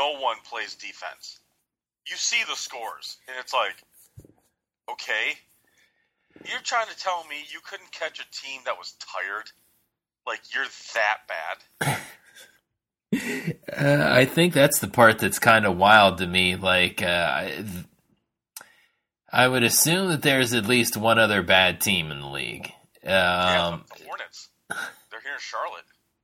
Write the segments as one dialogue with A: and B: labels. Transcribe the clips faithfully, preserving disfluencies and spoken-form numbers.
A: no one plays defense. You see the scores, and it's like, okay, you're trying to tell me you couldn't catch a team that was tired? Like, you're that bad?
B: uh, I think that's the part that's kind of wild to me. Like, uh, I would assume that there's at least one other bad team in the league. Um,
A: yeah, the Hornets. They're here in Charlotte.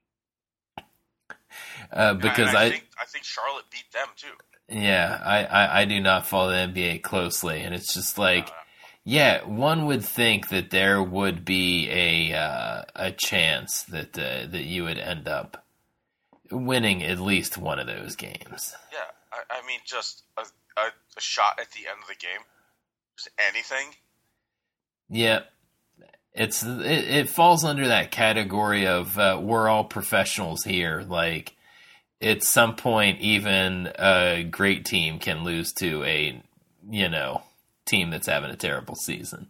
B: Uh, because
A: and I,
B: I,
A: I think I think Charlotte beat them too.
B: Yeah, I, I, I do not follow the N B A closely, and it's just like, uh, yeah, one would think that there would be a uh, a chance that uh, that you would end up winning at least one of those games.
A: Yeah, I, I mean, just a, a, a shot at the end of the game, just anything.
B: Yeah. It's it, it falls under that category of uh, we're all professionals here. Like, at some point, even a great team can lose to a, you know, team that's having a terrible season.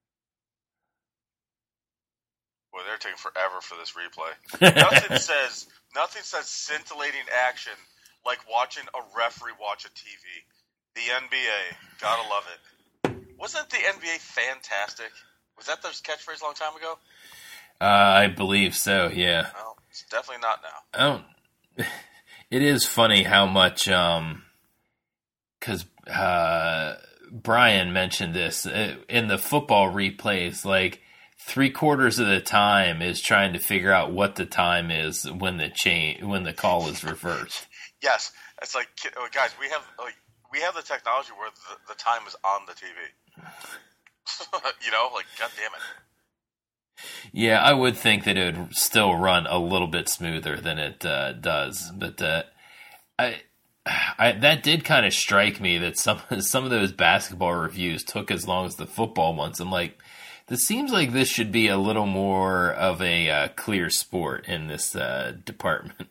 A: Boy, they're taking forever for this replay. Nothing says nothing says scintillating action like watching a referee watch a T V. The N B A, gotta love it. Wasn't the N B A fantastic? Was that their catchphrase a long time ago?
B: Uh, I believe so, yeah.
A: Well, it's definitely not now.
B: I don't, it is funny how much, um, because uh, Brian mentioned this, uh, in the football replays, like, three quarters of the time is trying to figure out what the time is when the chain, when the call is reversed.
A: Yes. It's like, guys, we have like we have the technology where the, the time is on the T V. You know, like, God damn it.
B: Yeah, I would think that it would still run a little bit smoother than it uh, does, but uh, I, I that did kind of strike me that some some of those basketball reviews took as long as the football ones. I'm like, this seems like this should be a little more of a uh, clear sport in this uh, department.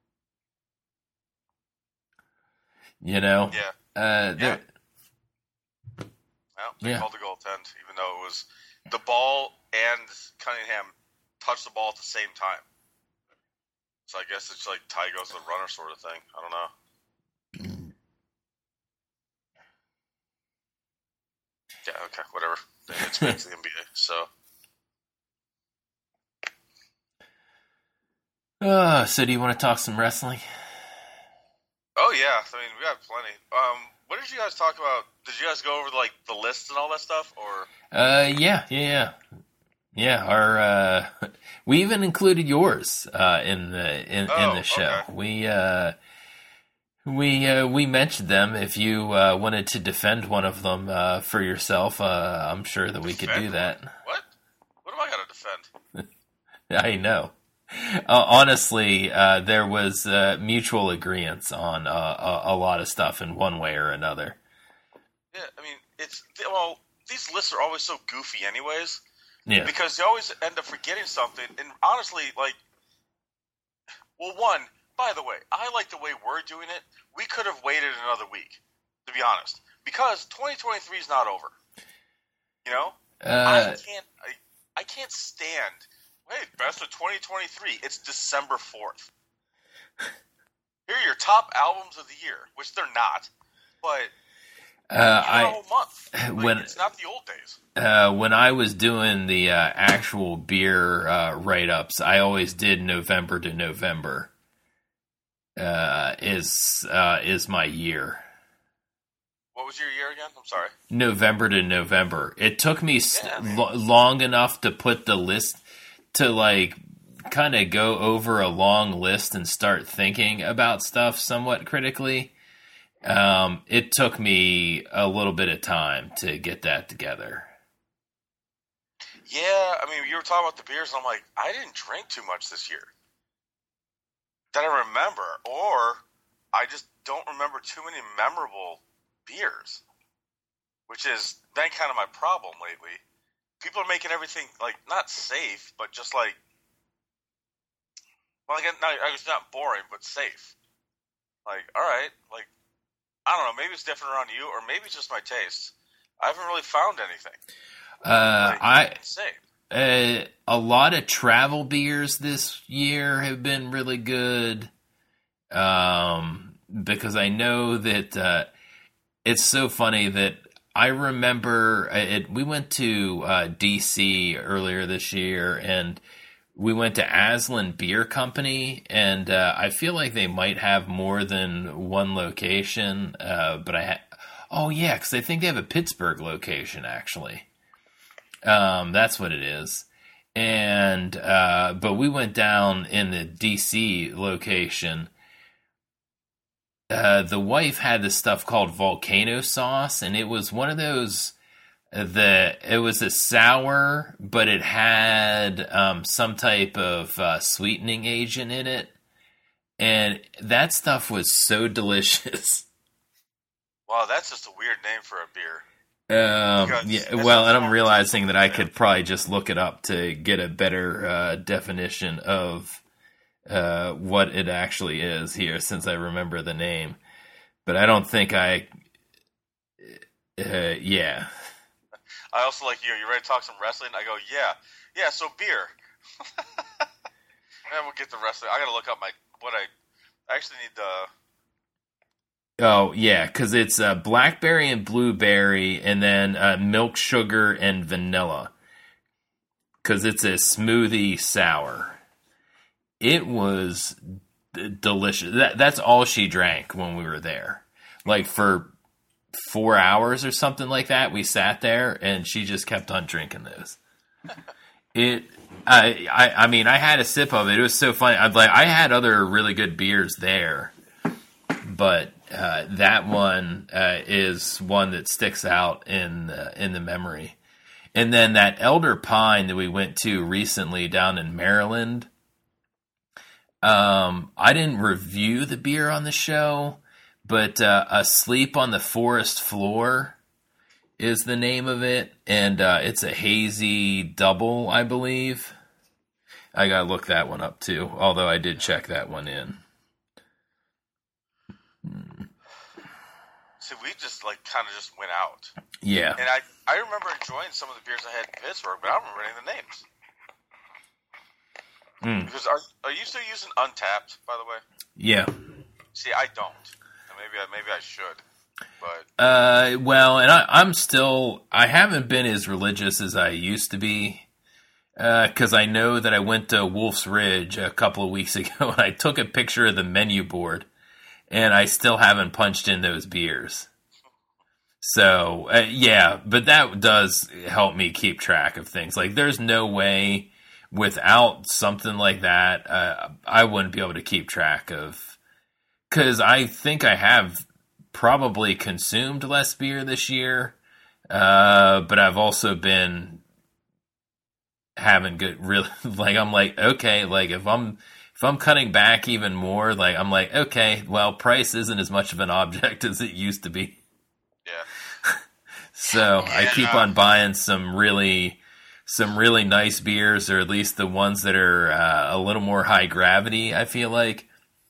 B: You know?
A: Yeah.
B: Uh,
A: yeah. Well, they
B: yeah.
A: called the goaltend, even though it was the ball and Cunningham touched the ball at the same time. So I guess it's like tie goes to the runner sort of thing. I don't know. Yeah, okay, whatever. It's back to the N B A, so.
B: Uh, so do you want to talk some wrestling?
A: Oh, yeah. I mean, we got plenty. Um, what did you guys talk about? Did you guys go over, like, the lists and all that stuff, or?
B: Uh, yeah, yeah, yeah. Yeah, our, uh, we even included yours, uh, in the, in,
A: oh,
B: in the show.
A: Okay.
B: We, uh, we, uh, we mentioned them. If you, uh, wanted to defend one of them, uh, for yourself, uh, I'm sure that we
A: defend
B: could do that.
A: What? What am I going to defend?
B: I know. Uh, honestly, uh, there was uh, mutual agreement on uh, a, a lot of stuff in one way or another.
A: Yeah, I mean, it's well, these lists are always so goofy, anyways.
B: Yeah.
A: Because you always end up forgetting something, and honestly, like, well, one, by the way, I like the way we're doing it. We could have waited another week, to be honest, because twenty twenty-three is not over. You know,
B: uh,
A: I can't, I, I can't stand. Hey, best of twenty twenty-three. It's December fourth. Here are your top albums of the year, which they're not, but
B: uh,
A: I, a whole month. Like,
B: when
A: it's not the old days.
B: Uh, when I was doing the uh, actual beer uh, write-ups, I always did November to November. Uh, is uh, is my year.
A: What was your year again? I'm sorry.
B: November to November. It took me
A: Yeah,
B: st- lo- long enough to put the list. To, like, kind of go over a long list and start thinking about stuff somewhat critically. Um, it took me a little bit of time to get that together.
A: Yeah, I mean, you were talking about the beers, and I'm like, I didn't drink too much this year. That I remember, or I just don't remember too many memorable beers, which has been kind of my problem lately. People are making everything, like, not safe, but just, like, well, again, not, it's not boring, but safe. Like, all right, like, I don't know, maybe it's different around you, or maybe it's just my taste. I haven't really found anything.
B: Uh,
A: like,
B: I
A: safe.
B: Uh, a lot of travel beers this year have been really good. Um, because I know that uh, it's so funny that I remember it, we went to uh, D C earlier this year, and we went to Aslan Beer Company, and uh, I feel like they might have more than one location, uh, but I ha- oh yeah, because I think they have a Pittsburgh location, actually. Um, that's what it is. And uh, but we went down in the D C location. Uh, the wife had this stuff called volcano sauce, and it was one of those. The it was a sour, but it had um, some type of uh, sweetening agent in it, and that stuff was so delicious.
A: Wow, that's just a weird name for a beer.
B: Um, yeah, well, and I'm realizing that I could probably just look it up to get a better uh, definition of uh, what it actually is here, since I remember the name. But I don't think I. Uh, yeah.
A: I also like you. You ready to talk some wrestling? I go, yeah, yeah. So beer. And we'll get the wrestling. I gotta look up my what I. I actually need the.
B: Oh, yeah, because it's uh, blackberry and blueberry, and then uh, milk, sugar, and vanilla. Because it's a smoothie sour. It was d- delicious. That, that's all she drank when we were there. Like, for four hours or something like that, we sat there, and she just kept on drinking those. It... I, I I mean, I had a sip of it. It was so funny. I'd like I had other really good beers there, but uh, that one uh, is one that sticks out in uh, in the memory. And then that Elder Pine that we went to recently down in Maryland. Um, I didn't review the beer on the show, but uh, Asleep on the Forest Floor is the name of it, and uh, it's a hazy double, I believe. I gotta look that one up too, although I did check that one in.
A: See, we just like kind of just went out.
B: Yeah.
A: And I, I remember enjoying some of the beers I had in Pittsburgh, but I don't remember any of the names. Mm. Because are are you still using Untapped, by the way?
B: Yeah.
A: See, I don't. Maybe I maybe I should. But
B: uh, well, and I, I'm still I haven't been as religious as I used to be. Because uh, I know that I went to Wolf's Ridge a couple of weeks ago, and I took a picture of the menu board, and I still haven't punched in those beers. So, uh, yeah, but that does help me keep track of things. Like, there's no way without something like that, uh, I wouldn't be able to keep track of. Because I think I have probably consumed less beer this year, uh, but I've also been having good, really, like, I'm like, okay, like, if I'm, if I'm cutting back even more, like, I'm like, okay, well, price isn't as much of an object as it used to be.
A: Yeah.
B: So
A: yeah.
B: I keep on buying some really, some really nice beers, or at least the ones that are uh, a little more high gravity, I feel like.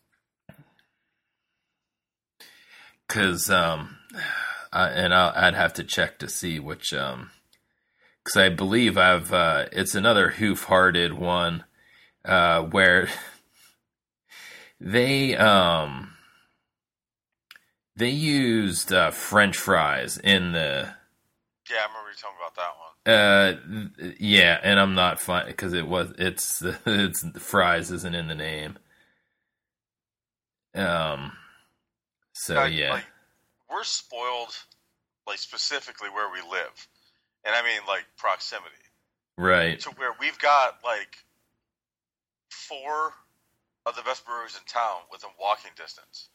B: Cause, um, I, and I'll, I'd have to check to see which, um, because I believe I've uh, it's another hoof-hearted one uh, where they um they used uh, French fries in the
A: yeah I remember you talking
B: uh
A: about that one
B: yeah, and I'm not fine because it was it's it's fries isn't in the name um so
A: like,
B: yeah
A: like, we're spoiled, like, specifically where we live. And I mean, like, proximity.
B: Right.
A: To where we've got, like, four of the best breweries in town within walking distance.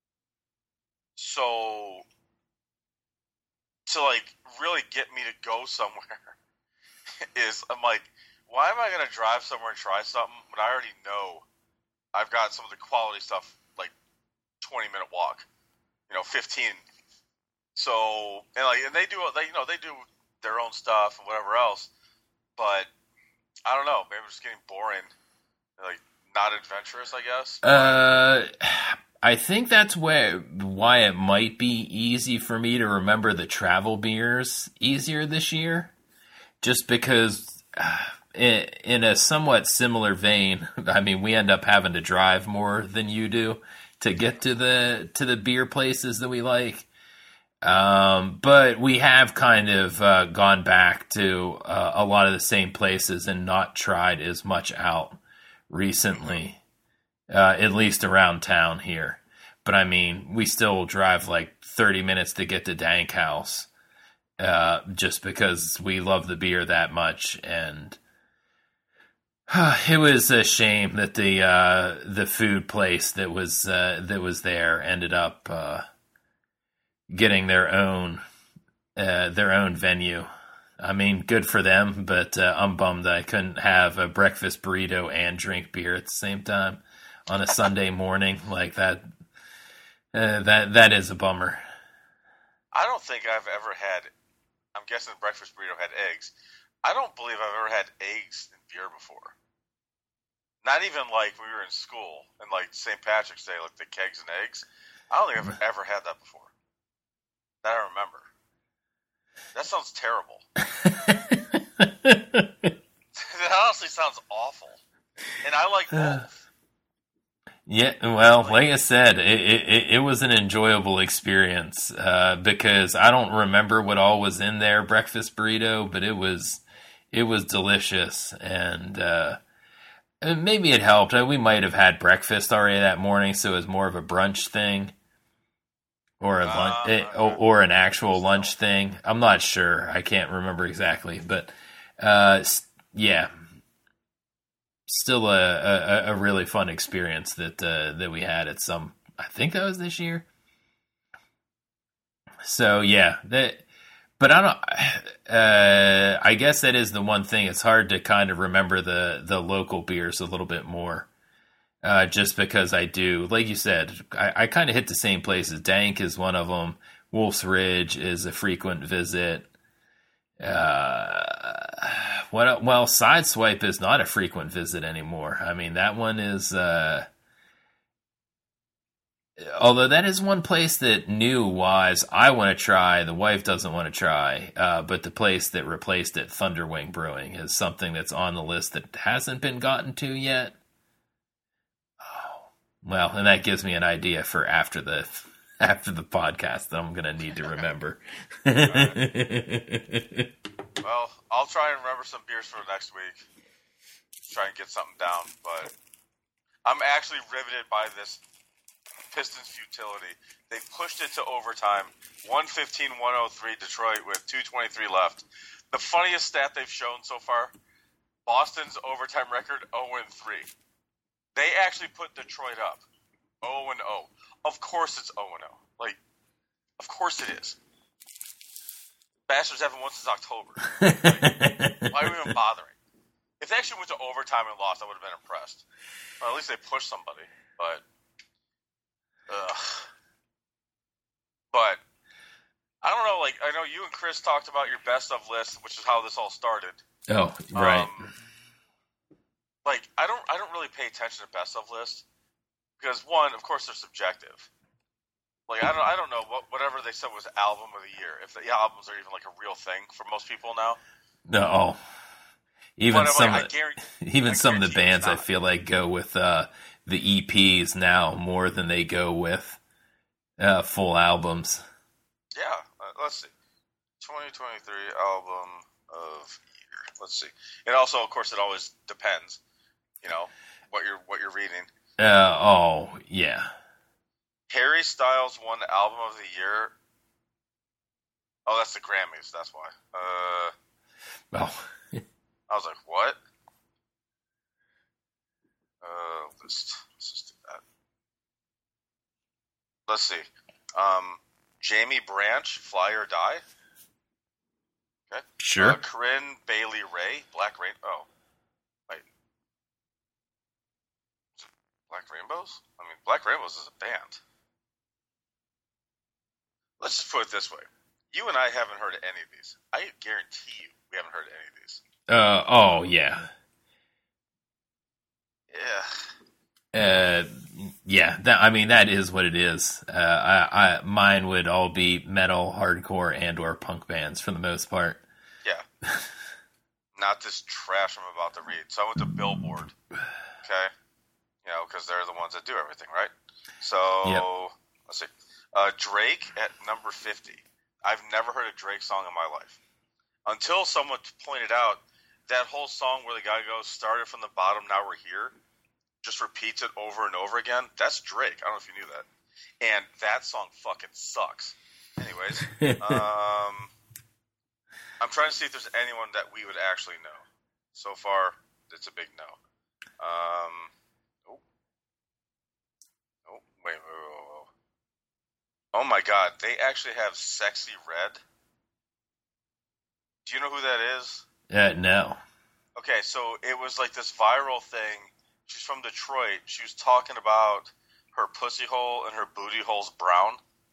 A: So, to, like, really get me to go somewhere is, I'm like, why am I going to drive somewhere and try something when I already know I've got some of the quality stuff, like, twenty-minute walk, you know, fifteen. So, and, like, and they do, they, you know, they do their own stuff and whatever else, but I don't know, maybe it's getting boring, like not adventurous, I guess.
B: Uh, I think that's where why it might be easy for me to remember the travel beers easier this year, just because uh, in, in a somewhat similar vein, I mean, we end up having to drive more than you do, to get to the to the beer places that we like. Um, but we have kind of uh, gone back to uh, a lot of the same places and not tried as much out recently, uh, at least around town here. But I mean, we still drive like thirty minutes to get to Dank House, uh, just because we love the beer that much. And uh, it was a shame that the uh, the food place that was uh, that was there ended up uh, getting their own uh, their own venue. I mean, good for them, but uh, I'm bummed I couldn't have a breakfast burrito and drink beer at the same time on a Sunday morning like that. Uh, that that is a bummer.
A: I don't think I've ever had. I'm guessing the breakfast burrito had eggs. I don't believe I've ever had eggs in beer before. Not even like when we were in school and like Saint Patrick's Day, like the kegs and eggs. I don't think I've ever had that before. That I remember. That sounds terrible. That honestly sounds awful. And I like both.
B: Yeah, well, like I said, it, it, it was an enjoyable experience uh, because I don't remember what all was in their breakfast burrito, but it was it was delicious, and uh, maybe it helped. We might have had breakfast already that morning, so it was more of a brunch thing, or a lunch, uh, it, or, or an actual lunch thing. I'm not sure. I can't remember exactly, but uh, yeah. Still a, a, a really fun experience that uh, that we had at some. I think that was this year. So yeah, that. But I don't. Uh, I guess that is the one thing. It's hard to kind of remember the the local beers a little bit more, uh, just because I do. Like you said, I, I kind of hit the same places. Dank is one of them. Wolf's Ridge is a frequent visit. Uh, what, well, Sideswipe is not a frequent visit anymore. I mean, that one is, uh, although that is one place that new wise I want to try, the wife doesn't want to try, uh, but the place that replaced it, Thunderwing Brewing, is something that's on the list that hasn't been gotten to yet. Oh, well, and that gives me an idea for after the after the podcast that I'm going to need to remember.
A: Well, I'll try and remember some beers for next week. Try and get something down, but I'm actually riveted by this Pistons futility. They pushed it to overtime, one fifteen to one oh three Detroit with two twenty-three left. The funniest stat they've shown so far, Boston's overtime record oh and three. They actually put Detroit up oh and oh. Of course it's oh and oh. Like, of course it is. Bastards haven't won since October. Like, why are we even bothering? If they actually went to overtime and lost, I would have been impressed. Or at least they pushed somebody. But, ugh. But, I don't know, like, I know you and Chris talked about your best of list, which is how this all started.
B: Oh, right.
A: Um, like, I don't I don't really pay attention to best of lists. Because, one, of course, they're subjective. Like, I don't I don't know, what whatever they said was album of the year. If the albums are even, like, a real thing for most people now.
B: No. Even some,
A: like,
B: of, even some of the bands, I feel like, go with uh, the E Ps now more than they go with uh, full albums.
A: Yeah. Uh, let's see. twenty twenty-three album of year. Let's see. And also, of course, it always depends, you know, what you're what you're reading.
B: Uh, oh, yeah.
A: Harry Styles won album of the year. Oh, that's the Grammys. That's why. Uh,
B: oh.
A: I was like, what? Uh, list. Let's just do that. Let's see. Um, Jamie Branch, Fly or Die. Okay.
B: Sure.
A: Uh, Corinne Bailey Ray, Black Rain. Oh, wait. Is it Black Rainbows? I mean, Black Rainbows is a band. Let's just put it this way. You and I haven't heard of any of these. I guarantee you we haven't heard of any of these.
B: Uh, oh, yeah.
A: Yeah.
B: Uh, yeah, that, I mean, that is what it is. Uh, I, I, mine would all be metal, hardcore, and or punk bands for the most part.
A: Yeah. Not this trash I'm about to read. So I went to Billboard. Okay? You know, because they're the ones that do everything, right? So
B: Yep.
A: let's see. Uh, Drake at number fifty. I've never heard a Drake song in my life until someone pointed out that whole song where the guy goes, "Started from the bottom, now we're here," just repeats it over and over again. That's Drake. I don't know if you knew that. And that song fucking sucks. Anyways, um, I'm trying to see if there's anyone that we would actually know. So far, it's a big no. Um, oh, oh, wait, wait, wait, wait. Oh my God, they actually have Sexy Red. Do you know who that is?
B: Uh, no.
A: Okay, so it was like this viral thing. She's from Detroit. She was talking about her pussy hole and her booty hole's brown.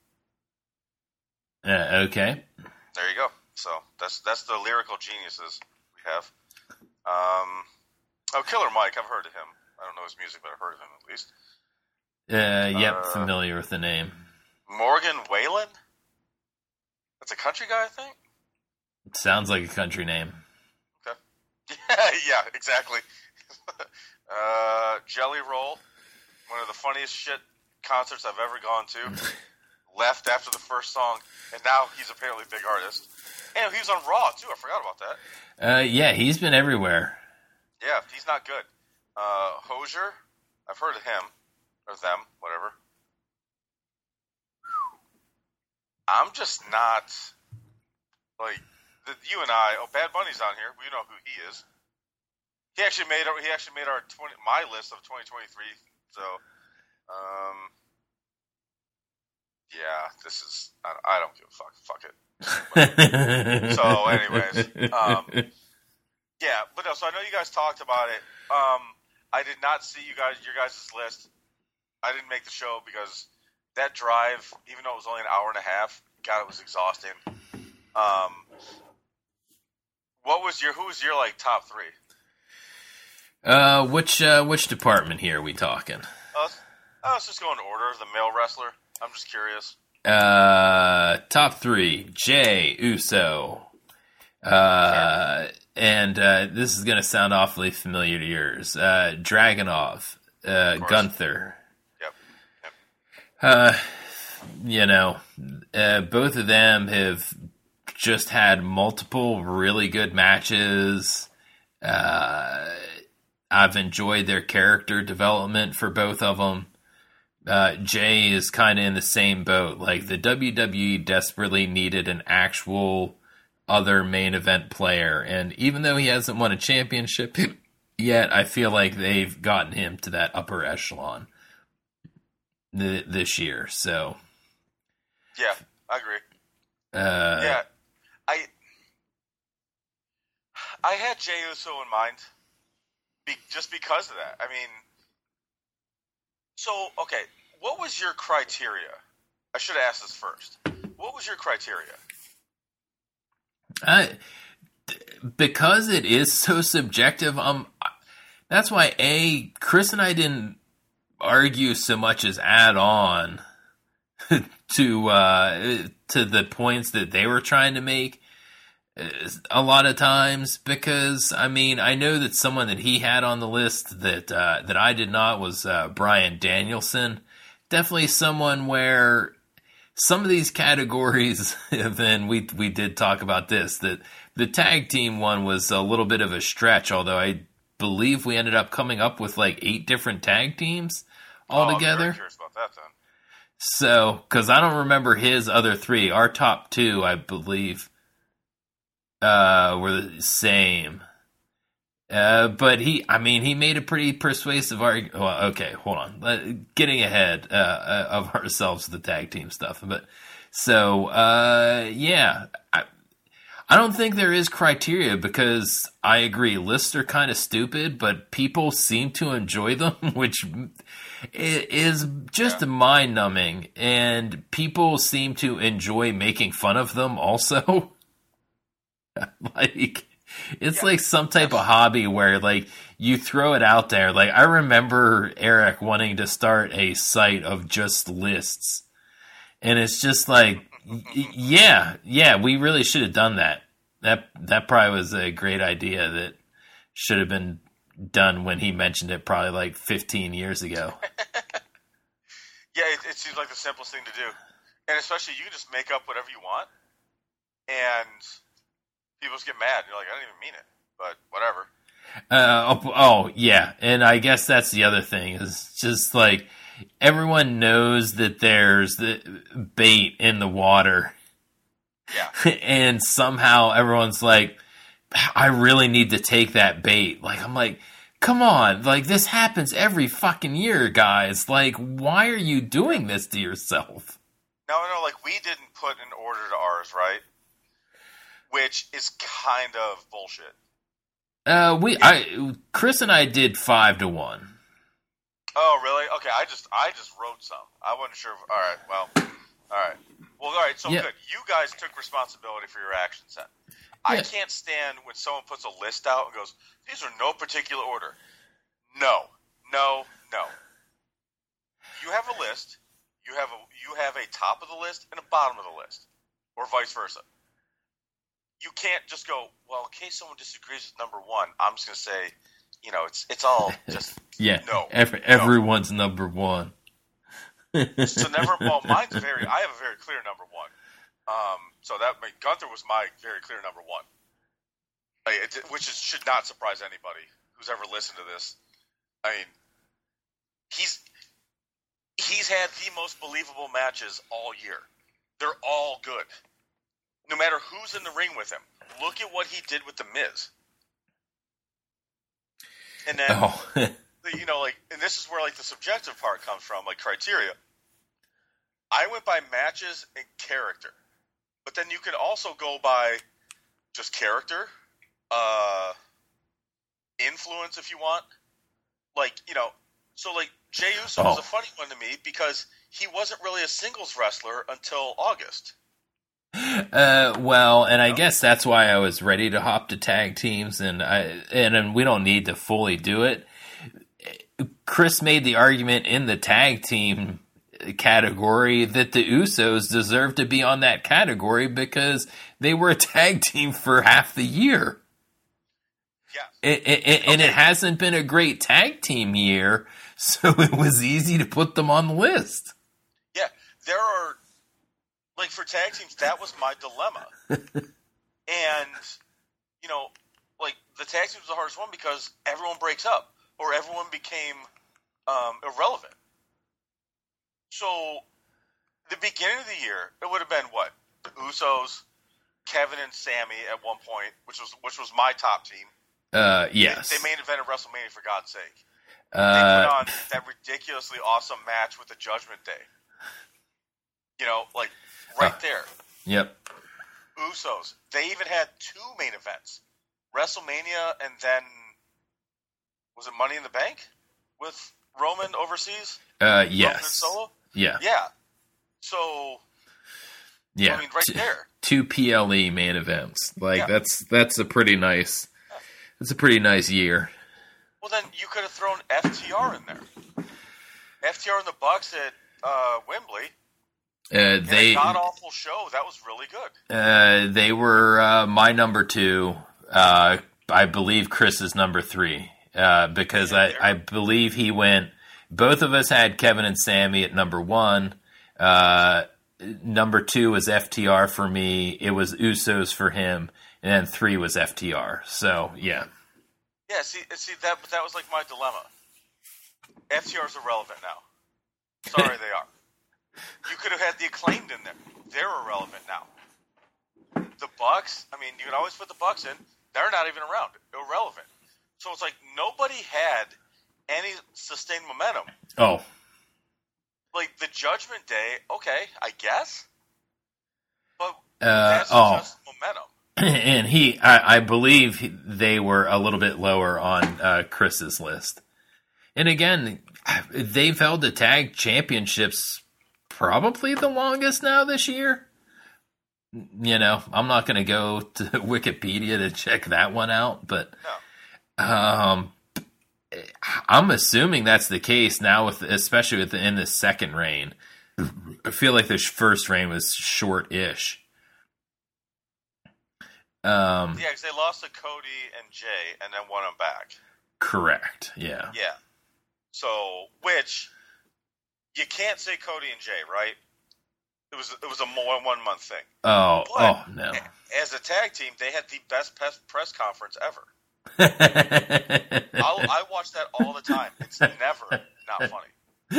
B: Uh, okay.
A: There you go. So that's that's the lyrical geniuses we have. Um, oh, Killer Mike. I've heard of him. I don't know his music, but I've heard of him at least.
B: Uh, yep,
A: Uh,
B: familiar with the name.
A: Morgan Wallen. That's a country guy, I think.
B: Sounds like a country name.
A: Okay. Yeah, yeah, exactly. uh, Jelly Roll. One of the funniest shit concerts I've ever gone to. Left after the first song, and now he's apparently a big artist. And he was on Raw, too. I forgot about that.
B: Uh, yeah, he's been everywhere.
A: Yeah, he's not good. Uh, Hozier, I've heard of him. Or them, whatever. I'm just not, like, the, you and I, oh, Bad Bunny's on here. We know who he is. He actually made our, he actually made our twenty my list of twenty twenty-three. So, um, yeah, this is I, I don't give a fuck. Fuck it. So, anyways, um, yeah, but no. So I know you guys talked about it. Um, I did not see you guys your guys' list. I didn't make the show because that drive, even though it was only an hour and a half, God, it was exhausting. Um, what was your who was your like top three?
B: Uh, which uh, which department here are we talking?
A: Uh, uh, let's just go in order. The male wrestler. I'm just curious.
B: Uh, top three: Jay Uso. Uh, and uh, this is gonna sound awfully familiar to yours. Uh, Dragunov. Uh, Gunther.
A: Yep. Yep.
B: Uh, you know, uh, both of them have just had multiple really good matches. Uh, I've enjoyed their character development for both of them. Uh, Jay is kind of in the same boat. Like, the W W E desperately needed an actual other main event player. And even though he hasn't won a championship yet, I feel like they've gotten him to that upper echelon th- this year. So,
A: Yeah, I agree.
B: uh,
A: Yeah, I I had Jey Uso in mind, be, just because of that. I mean, so okay, what was your criteria? I should have asked this first. What was your criteria?
B: I, because it is so subjective, um, that's why a Chris and I didn't argue so much as add on to uh, to the points that they were trying to make a lot of times, because I mean, I know that someone that he had on the list that uh, that I did not was uh, Bryan Danielson. Definitely someone where some of these categories, then we we did talk about this, that the tag team one was a little bit of a stretch, although I believe we ended up coming up with like eight different tag teams altogether.
A: Oh, I'm very curious about that then.
B: So, because I don't remember his other three. Our top two, I believe, uh, were the same. Uh, but he, I mean, he made a pretty persuasive argument. Well, okay, hold on. Uh, getting ahead uh, of ourselves with the tag team stuff. But so, uh, yeah, I, I don't think there is criteria, because I agree, lists are kind of stupid, but people seem to enjoy them, which is just
A: Yeah.
B: mind-numbing. And people seem to enjoy making fun of them also. Like, it's
A: Yeah.
B: like some type of hobby where, like, you throw it out there. Like, I remember Eric wanting to start a site of just lists. And it's just like, y- yeah, yeah, we really should have done that. That that probably was a great idea that should have been done when he mentioned it probably like fifteen years ago.
A: Yeah, it, it seems like the simplest thing to do. And especially you can just make up whatever you want, and people just get mad. You're like, I didn't even mean it, but whatever.
B: Uh, oh, oh, yeah, and I guess that's the other thing is just like everyone knows that there's the bait in the water.
A: Yeah.
B: And somehow everyone's like, I really need to take that bait. Like, I'm like, come on, like this happens every fucking year, guys. Like, why are you doing this to yourself?
A: No, no, like we didn't put an order to ours, right? Which is kind of bullshit.
B: Uh, we, I, Chris and I did five to one.
A: Oh, really? Okay, I just, I just wrote some. I wasn't sure. All right, well, all right, well, all right. So
B: yeah.
A: good. You guys took responsibility for your actions then. I
B: Yeah.
A: can't stand when someone puts a list out and goes, "These are no particular order." No, no, no. You have a list. You have a, you have a top of the list and a bottom of the list, or vice versa. You can't just go, well, in case someone disagrees with number one, I'm just going to say, you know, it's it's all just,
B: yeah.
A: no.
B: Every,
A: no.
B: everyone's number one.
A: So never, well, mine's very, I have a very clear number one. Um, so that, I mean, Gunther was my very clear number one. Like, it, which is, should not surprise anybody who's ever listened to this. I mean, he's, he's had the most believable matches all year. They're all good. No matter who's in the ring with him, look at what he did with The Miz. And then,
B: Oh.
A: you know, like, and this is where, like, the subjective part comes from, like, criteria. I went by matches and character. But then you could also go by just character, uh, influence if you want. Like, you know, so, like, Jey Uso
B: Oh.
A: was a funny one to me because he wasn't really a singles wrestler until August.
B: Uh, well, and I guess that's why I was ready to hop to tag teams, and I and, and we don't need to fully do it. Chris made the argument in the tag team category that the Usos deserve to be on that category because they were a tag team for half the year.
A: Yeah,
B: It, it, it, and
A: Okay.
B: it hasn't been a great tag team year, so it was easy to put them on the list.
A: yeah. There are, like, for tag teams, that was my dilemma. And, you know, like, the tag team was the hardest one because everyone breaks up or everyone became um, irrelevant. So, the beginning of the year, it would have been what? The Usos, Kevin and Sammy at one point, which was which was my top team.
B: Uh, yes.
A: They, they main evented WrestleMania, for God's sake. They
B: Uh,
A: put on that ridiculously awesome match with the Judgment Day. You know, like, right
B: Uh.
A: there.
B: Yep.
A: Usos. They even had two main events. WrestleMania and then, was it Money in the Bank? With Roman overseas?
B: Uh,
A: Roman and
B: yes.
A: Solo?
B: Yeah.
A: Yeah. So,
B: Yeah.
A: I mean, right
B: T-
A: there.
B: Two P L E main events. Like
A: Yeah.
B: that's that's a pretty nice. That's a pretty nice year.
A: Well, then you could have thrown F T R in there. F T R and the Bucks at uh, Wembley.
B: Uh,
A: In
B: they
A: a god-awful show. That was really good.
B: uh, they were uh, my number two. Uh, I believe Chris is number three uh, because
A: Yeah,
B: I,
A: there.
B: I believe he went. Both of us had Kevin and Sammy at number one. Uh, number two was F T R for me. It was Usos for him, and then three was F T R. So yeah,
A: Yeah, see, see that that was like my dilemma. F T R is irrelevant now. Sorry, they are. You could have had the Acclaimed in there. They're irrelevant now. The Bucks, I mean, you can always put the Bucks in. They're not even around. Irrelevant. So it's like nobody had any sustained momentum.
B: oh
A: Like the Judgment Day, okay, I guess. But
B: uh,
A: that's
B: oh.
A: just momentum.
B: And he, I, I believe he- they were a little bit lower on uh, Chris's list. And again, they've held the tag championships probably the longest now this year. You know, I'm not going to go to Wikipedia to check that one out, but
A: No.
B: um, I'm assuming that's the case now, with especially with in the second reign. I feel like the first reign was short-ish. Um,
A: Yeah, because they lost to Cody and Jay and then won them back.
B: Correct. Yeah.
A: Yeah. So, which, you can't say Cody and Jay, right? It was it was a one one month thing.
B: Oh,
A: but
B: oh no!
A: As a tag team, they had the best press conference ever. I'll, I watch that all the time. It's never not funny.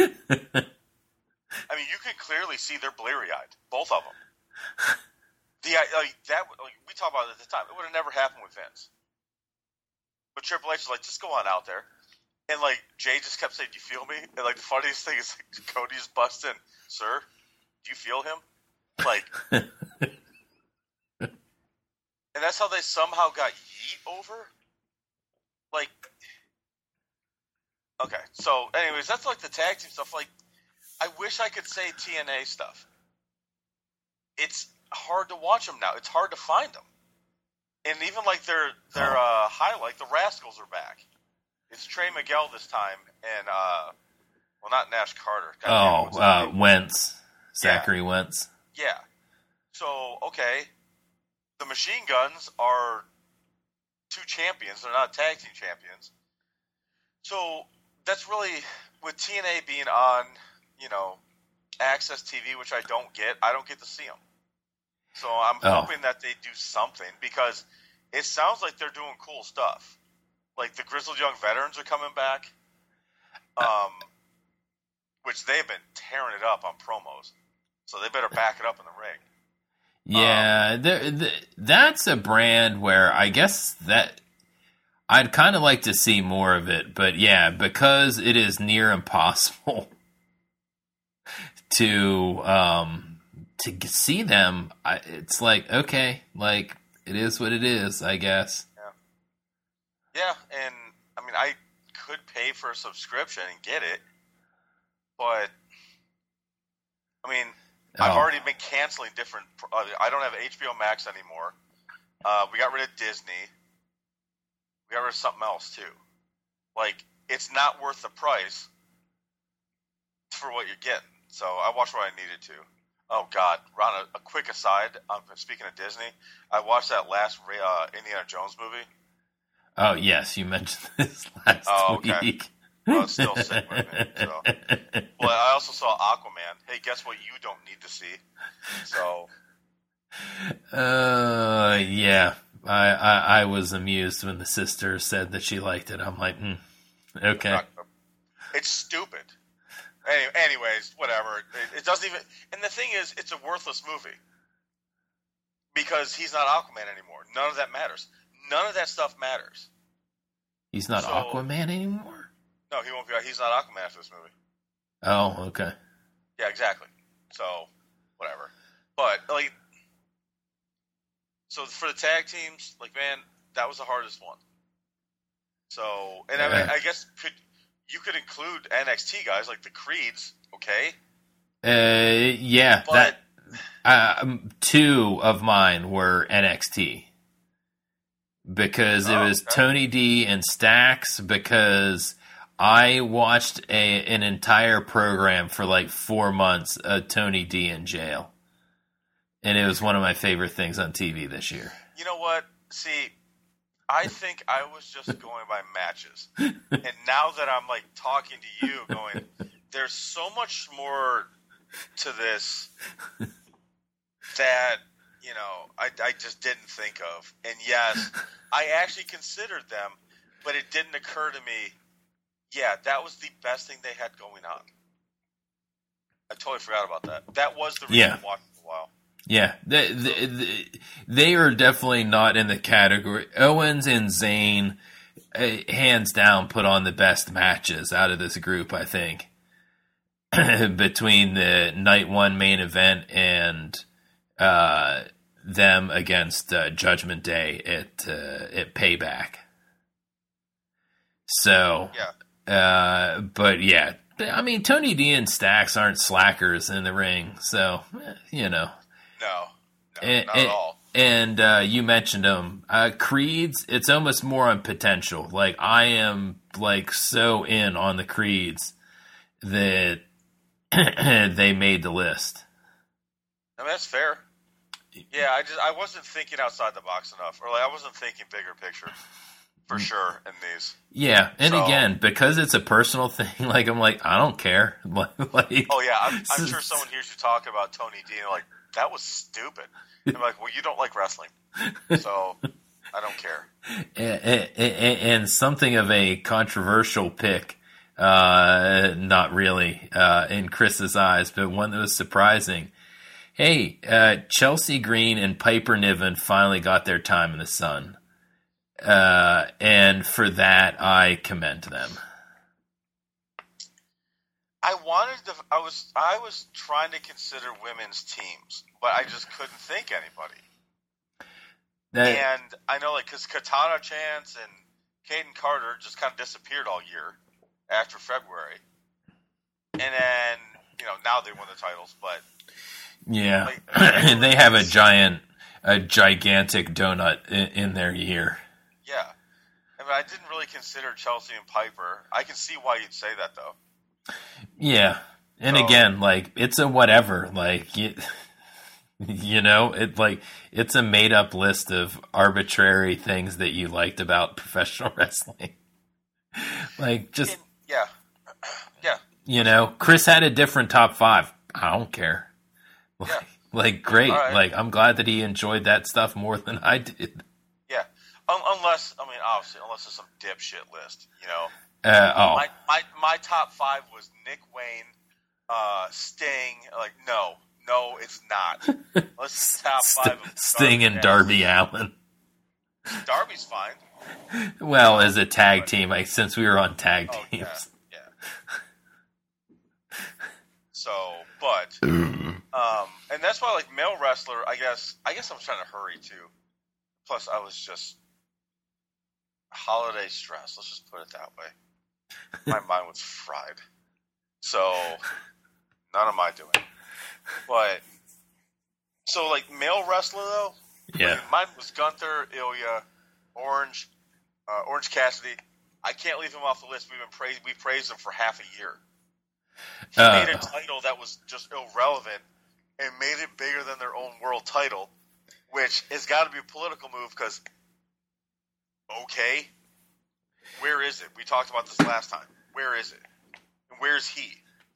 A: I mean, you can clearly see they're bleary-eyed, both of them. The like that like, we talked about it at the time. It would have never happened with Vince. But Triple H was like, just go on out there. And, like, Jay just kept saying, do you feel me? And, like, the funniest thing is like, Cody just busts in, sir, do you feel him? Like, and that's how they somehow got Yeet over? Like, okay. So, anyways, that's, like, the tag team stuff. Like, I wish I could say T N A stuff. It's hard to watch them now. It's hard to find them. And even, like, their, their uh, highlight, the Rascals are back. It's Trey Miguel this time, and, uh, well, not Nash Carter. God
B: oh, uh, Wentz. Zachary
A: yeah.
B: Wentz.
A: Yeah. So, okay. The Machine Guns are two champions. They're not tag team champions. So, that's really, with T N A being on, you know, Access T V, which I don't get, I don't get to see them. So, I'm
B: oh.
A: hoping that they do something, because it sounds like they're doing cool stuff. Like, the Grizzled Young Veterans are coming back, um, which they've been tearing it up on promos. So they better back it up in the ring.
B: Yeah, um, the, the, that's a brand where I guess that I'd kind of like to see more of it. But yeah, because it is near impossible to um, to see them, I, it's like, okay, like, it is what it is, I guess.
A: Yeah, and, I mean, I could pay for a subscription and get it, but, I mean, oh. I've already been canceling different, uh, I don't have H B O Max anymore. Uh, we got rid of Disney. We got rid of something else, too. Like, it's not worth the price for what you're getting. So I watched what I needed to. Oh, God. Ron, a, a quick aside, um, speaking of Disney, I watched that last uh, Indiana Jones movie.
B: Oh, yes, you mentioned this last
A: oh, okay.
B: week.
A: Well, it's still sick with me. So. Well, I also saw Aquaman. Hey, guess what you don't need to see? So.
B: Uh, yeah. I, I, I was amused when the sister said that she liked it. I'm like, hmm, okay.
A: It's stupid. Any, anyways, whatever. It, it doesn't even... And the thing is, it's a worthless movie. Because he's not Aquaman anymore. None of that matters. None of that stuff matters.
B: He's not
A: so,
B: Aquaman anymore?
A: No, he won't be. He's not Aquaman for this movie.
B: Oh, okay.
A: Yeah, exactly. So, whatever. But, like, so for the tag teams, like, man, that was the hardest one. So, and I, mean, I guess could you could include N X T guys, like the Creeds, okay?
B: Uh, yeah.
A: But,
B: that uh, two of mine were N X T. Because it
A: oh,
B: was
A: okay.
B: Tony D and Stax, because I watched a, an entire program for like four months of Tony D in jail. And it was one of my favorite things on T V this year.
A: You know what? See, I think I was just going by matches. And now that I'm like talking to you, going, there's so much more to this that... You know, I, I just didn't think of. And yes, I actually considered them, but it didn't occur to me, yeah, that was the best thing they had going on. I totally forgot about that. That was the reason
B: yeah.
A: I watched for a while.
B: Yeah, they, they, they are definitely not in the category. Owens and Zayn, uh, hands down, put on the best matches out of this group, I think. Between the night one main event and... Uh, them against uh, Judgment Day at uh, at Payback. So,
A: yeah.
B: Uh, but yeah, I mean, Tony D and Stax aren't slackers in the ring, so eh, you know.
A: No, no
B: and,
A: not
B: and,
A: at all.
B: And uh, you mentioned them, uh, Creeds. It's almost more on potential. Like I am like so in on the Creeds that they made the list.
A: I mean, that's fair. Yeah, I just I wasn't thinking outside the box enough, or like I wasn't thinking bigger picture. for sure in these.
B: Yeah, and
A: so,
B: again, because it's a personal thing, like I'm like, I don't care. like,
A: oh yeah, I'm, I'm sure someone hears you talk about Tony D and like, that was stupid. I'm like, well, you don't like wrestling, so I don't care.
B: And, and, and something of a controversial pick, uh, not really uh, in Chris's eyes, but one that was surprising. Hey, uh, Chelsea Green and Piper Niven finally got their time in the sun. Uh, and for that, I commend them.
A: I wanted to, I was, I was trying to consider women's teams, but I just couldn't think anybody. That, and I know, like, because Katana Chance and Kaden Carter just kind of disappeared all year after February. And then, you know, now they won the titles, but.
B: Yeah. Like, and they have a giant, a gigantic donut in, in their year.
A: Yeah. I mean, I didn't really consider Chelsea and Piper. I can see why you'd say that, though.
B: Yeah. And so, again, like, it's a whatever. Like, you, you know, it like it's a made-up list of arbitrary things that you liked about professional wrestling. Like, just...
A: And, yeah. Yeah.
B: You know, Chris had a different top five. I don't care. Like,
A: yeah.
B: like great.
A: Right.
B: Like, I'm glad that he enjoyed that stuff more than I did.
A: Yeah. Um, unless, I mean, obviously, unless it's some dipshit list, you know?
B: Uh, oh.
A: My, my my top five was Nick Wayne, uh, Sting. Like, no, no, it's not. Let's top five. Of
B: Sting Darby and Darby Allin.
A: Darby's fine.
B: Well, as a tag but, team, like since we were on tag
A: oh,
B: teams.
A: Yeah. yeah. So, but, um, and that's why, like, male wrestler. I guess, I guess I'm trying to hurry too. Plus, I was just holiday stress. Let's just put it that way. My mind was fried. So, none of my doing. But, so, like, male wrestler, though?
B: Yeah.
A: Like, mine was Gunther, Ilya, Orange, uh, Orange Cassidy. I can't leave him off the list. We've been praised, we praised him for half a year. He uh, made a title that was just irrelevant and made it bigger than their own world title, which has got to be a political move because, okay, where is it? We talked about this last time. Where is it? And where's he?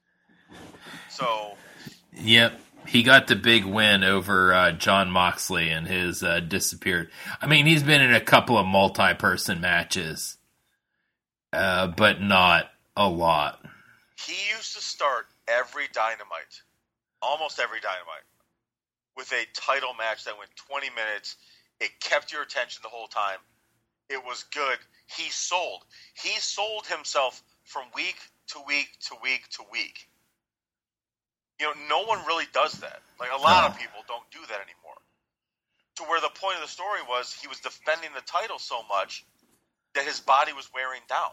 A: So.
B: Yep. He got the big win over uh, John Moxley and his uh, disappeared. I mean, he's been in a couple of multi-person matches, uh, but not a lot.
A: He used to start every Dynamite, almost every Dynamite, with a title match that went twenty minutes. It kept your attention the whole time. It was good. He sold. He sold himself from week to week to week to week. You know, no one really does that. Like, a lot
B: oh.
A: of people don't do that anymore. To where the point of the story was he was defending the title so much that his body was wearing down.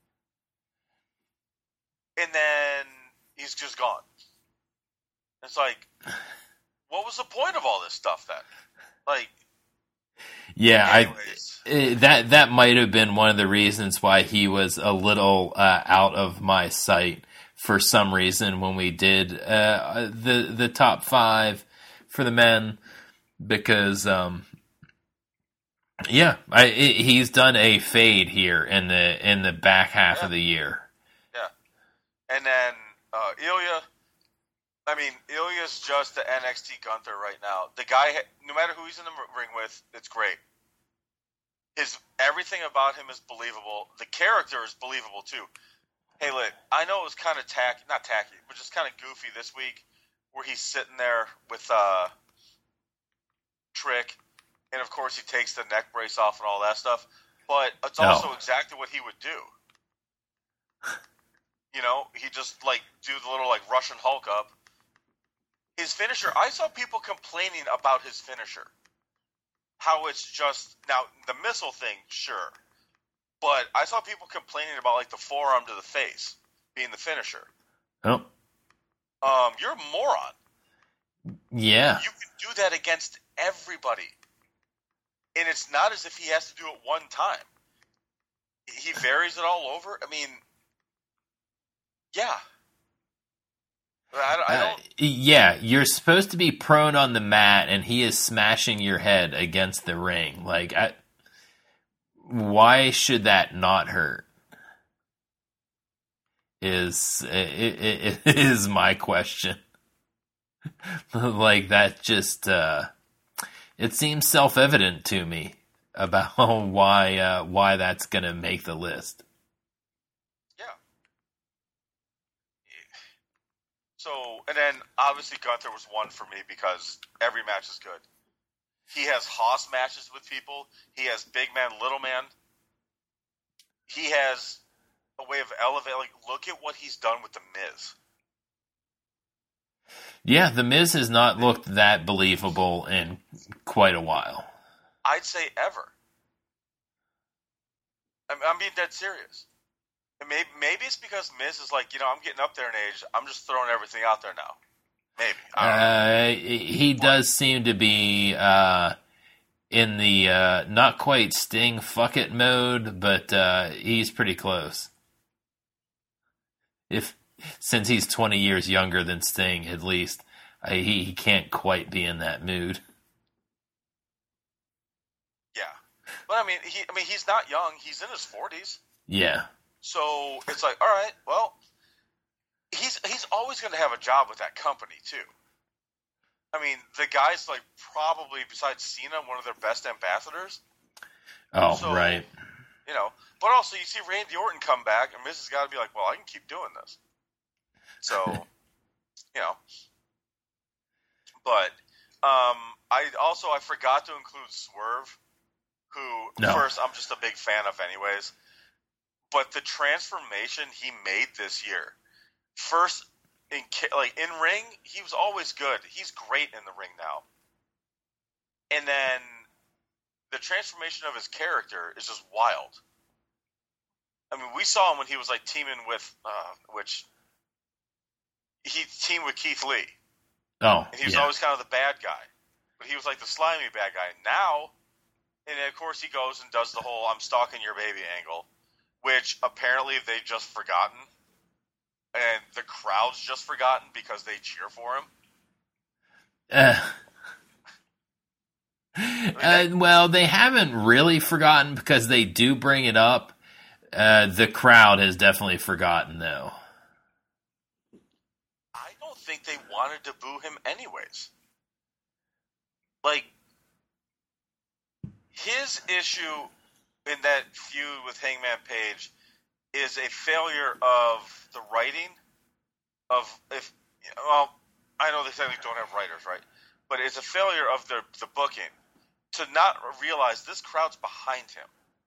A: And then he's just gone. It's like, what was the point of all this stuff then? Like,
B: yeah, I, that that might have been one of the reasons why he was a little uh, out of my sight for some reason when we did uh, the the top five for the men, because um, yeah, I, it, he's done a fade here in the in the back half
A: yeah.
B: of the year.
A: Yeah, and then uh, Ilya. I mean, Ilya's just the N X T Gunther right now. The guy, no matter who he's in the ring with, it's great. His everything about him is believable. The character is believable too. Hey, look, I know it was kind of tacky, not tacky, but just kind of goofy this week, where he's sitting there with uh, Trick, and of course he takes the neck brace off and all that stuff. But it's also oh. exactly what he would do. You know, he just like do the little like Russian Hulk up. His finisher, I saw people complaining about his finisher. How it's just, now, the missile thing, sure. But I saw people complaining about, like, the forearm to the face being the finisher.
B: Oh.
A: Um, you're a moron.
B: Yeah.
A: You can do that against everybody. And it's not as if he has to do it one time. He varies it all over. I mean, yeah. I, I don't...
B: uh, yeah, you're supposed to be prone on the mat, and he is smashing your head against the ring. Like, I, why should that not hurt? Is it, it, it is my question. Like that just uh, it seems self-evident to me about why uh, why that's going to make the list.
A: Yeah. So, and then obviously Gunther was one for me because every match is good. He has Hoss matches with people. He has big man, little man. He has a way of elevating. Like, look at what he's done with The Miz.
B: Yeah, The Miz has not looked that believable in quite a while.
A: I'd say ever. I'm, I'm being dead serious. And maybe, maybe it's because Miz is like, you know, I'm getting up there in age. I'm just throwing everything out there now. Maybe. I don't
B: uh, know. He does seem to be uh, in the uh, not quite Sting fuck it mode, but uh, he's pretty close. If since he's twenty years younger than Sting, at least uh, he he can't quite be in that mood.
A: Yeah, but I mean, he I mean he's not young. He's in his forties.
B: Yeah.
A: So it's like, all right, well, he's he's always going to have a job with that company too. I mean, the guy's like probably besides Cena one of their best ambassadors.
B: Oh,
A: so,
B: right.
A: You know, but also you see Randy Orton come back, and Miz has got to be like, well, I can keep doing this. So, you know, but um, I also I forgot to include Swerve, who
B: no.
A: first I'm just a big fan of, anyways. But the transformation he made this year, first in like in ring, he was always good. He's great in the ring now, and then the transformation of his character is just wild. I mean, we saw him when he was like teaming with, uh, which he teamed with Keith Lee.
B: Oh,
A: and he was
B: yeah.
A: always kind of the bad guy, but he was like the slimy bad guy. Now, and of course, he goes and does the whole "I'm stalking your baby" angle, which apparently they just forgotten, and the crowd's just forgotten because they cheer for him.
B: Uh.
A: I mean,
B: Uh, well, they haven't really forgotten because they do bring it up. Uh, the crowd has definitely forgotten, though.
A: I don't think they wanted to boo him anyways. Like, his issue in that feud with Hangman Page is a failure of the writing of, if, well, I know they technically don't have writers, right? But it's a failure of the, the booking to not realize this crowd's behind him.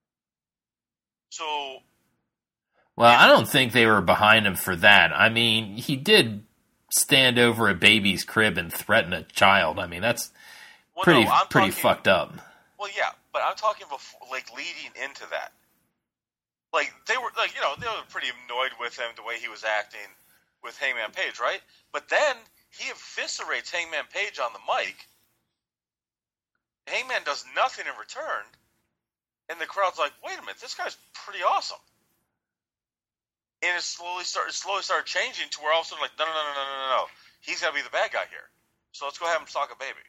A: So,
B: Well, I don't think they were behind him for that. I mean, he did stand over a baby's crib and threaten a child. I mean, that's
A: well,
B: pretty
A: no, I'm
B: pretty
A: talking,
B: fucked up.
A: Well, yeah, but I'm talking before, like leading into that. Like they were, like you know, they were pretty annoyed with him the way he was acting with Hangman Page, right? But then he eviscerates Hangman Page on the mic. Hangman does nothing in return, and the crowd's like, "Wait a minute, this guy's pretty awesome." And it slowly started, slowly started changing to where all of a sudden, like, no, no, no, no, no, no, no, he's got to be the bad guy here. So let's go have him stalk a baby.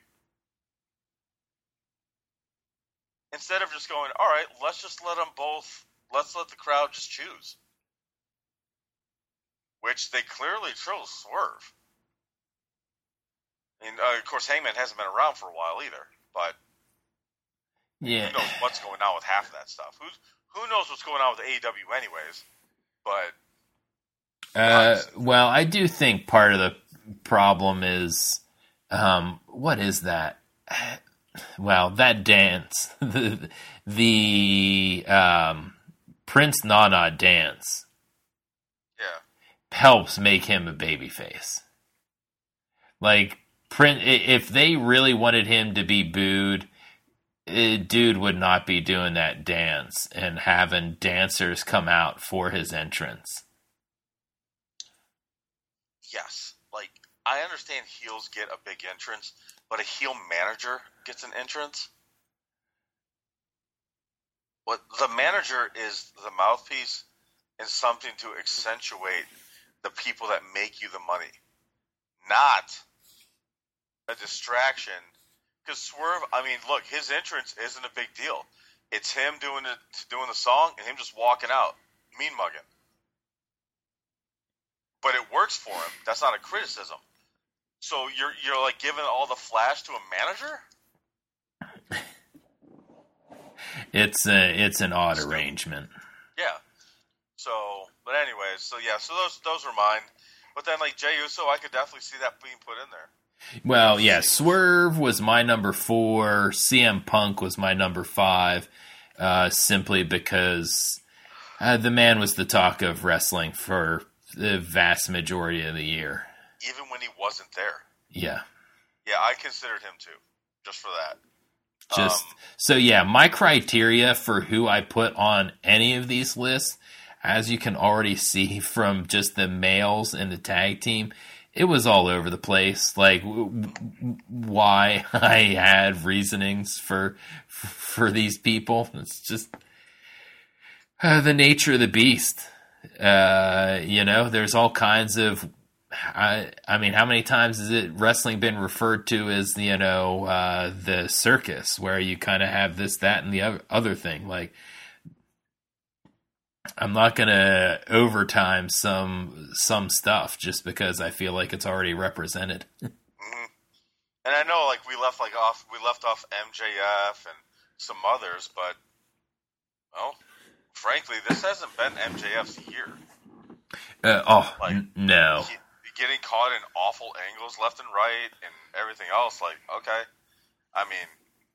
A: Instead of just going, all right, let's just let them both, let's let the crowd just choose. Which they clearly chose Swerve. And, uh, of course, Hangman hasn't been around for a while either, but
B: Yeah.
A: who knows what's going on with half of that stuff. Who's, who knows what's going on with A E W anyways, but...
B: Uh, well, I do think part of the problem is, um, what is that? Well, that dance, the, the um, Prince Nana dance,
A: yeah,
B: helps make him a babyface. Like, Prince, if they really wanted him to be booed, it, dude would not be doing that dance and having dancers come out for his entrance.
A: yes. Like, I understand heels get a big entrance, but a heel manager gets an entrance. What the manager is the mouthpiece and something to accentuate the people that make you the money, not a distraction. Because Swerve, I mean, look, his entrance isn't a big deal. It's him doing it, doing the song, and him just walking out, mean mugging. But it works for him. That's not a criticism. So you're you're like giving all the flash to a manager?
B: It's a it's an odd Still. arrangement.
A: Yeah. So, but anyways, so yeah, so those those were mine. But then like Jey Uso, I could definitely see that being put in there.
B: Well, yeah, Swerve was my number four. C M Punk was my number five, uh, simply because uh, the man was the talk of wrestling for the vast majority of the year.
A: Even when he wasn't there.
B: Yeah.
A: Yeah, I considered him too, just for that.
B: Just
A: um,
B: so yeah, my criteria for who I put on any of these lists, as you can already see from just the males in the tag team, it was all over the place. Like w- w- why I had reasonings for for these people. It's just uh, the nature of the beast. Uh, you know, there's all kinds of. I, I mean, how many times has it wrestling been referred to as, you know, uh, the circus, where you kind of have this, that, and the other, other thing? Like, I'm not going to overtime some some stuff just because I feel like it's already represented.
A: Mm-hmm. And I know, like, we left like off, we left off M J F and some others, but well, frankly, this hasn't been M J F's year.
B: Uh, oh
A: like,
B: n- no.
A: He, getting caught in awful angles left and right and everything else, like, okay. I mean,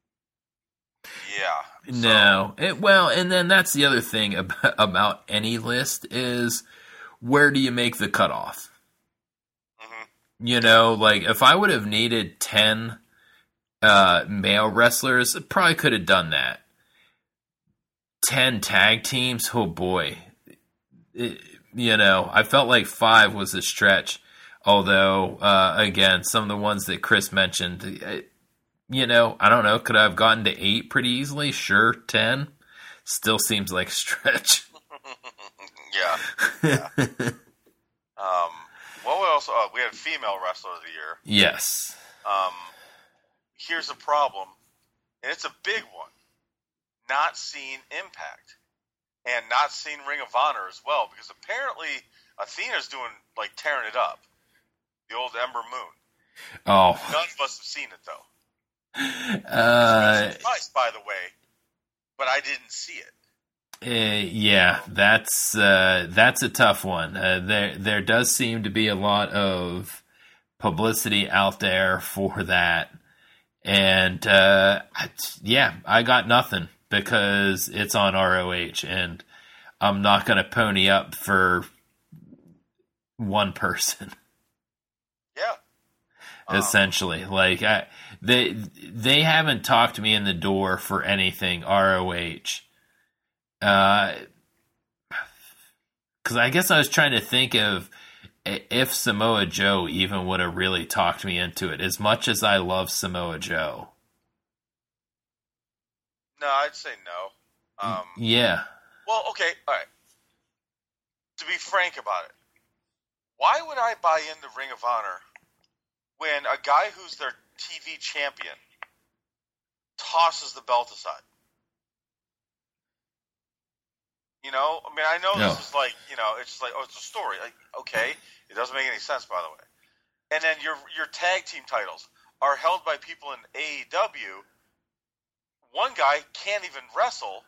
A: yeah.
B: No. So. It, well, and then that's the other thing about, about any list is where do you make the cutoff? Mm-hmm. You know, like, if I would have needed ten uh, male wrestlers, I probably could have done that. ten tag teams, oh boy. It, you know, I felt like five was a stretch. Although, uh, again, some of the ones that Chris mentioned, you know, I don't know, could I have gotten to eight pretty easily? Sure, ten. Still seems like a stretch.
A: yeah. yeah. um, what else? Oh, we had female wrestler of the year.
B: Yes.
A: Um, here's a problem, and it's a big one. Not seeing Impact. And not seeing Ring of Honor as well, because apparently Athena's doing, like, tearing it up. The old Ember Moon.
B: Oh.
A: None of us have seen it, though.
B: Uh,
A: twice, by the way, but I didn't see it.
B: Uh, yeah, that's uh, that's a tough one. Uh, there there does seem to be a lot of publicity out there for that, and uh, yeah, I got nothing because it's on R O H, and I'm not going to pony up for one person.
A: Yeah.
B: Essentially, um, like I, they they haven't talked me in the door for anything R O H. Uh, because I guess I was trying to think of if Samoa Joe even would have really talked me into it. As much as I love Samoa Joe.
A: No, I'd say no. Um,
B: yeah.
A: Well, okay, all right. To be frank about it, why would I buy into Ring of Honor when a guy who's their T V champion tosses the belt aside? You know, I mean, I know
B: no.
A: this is like, you know, it's just like, oh, it's a story. Like, okay, it doesn't make any sense, by the way. And then your your tag team titles are held by people in A E W. One guy can't even wrestle,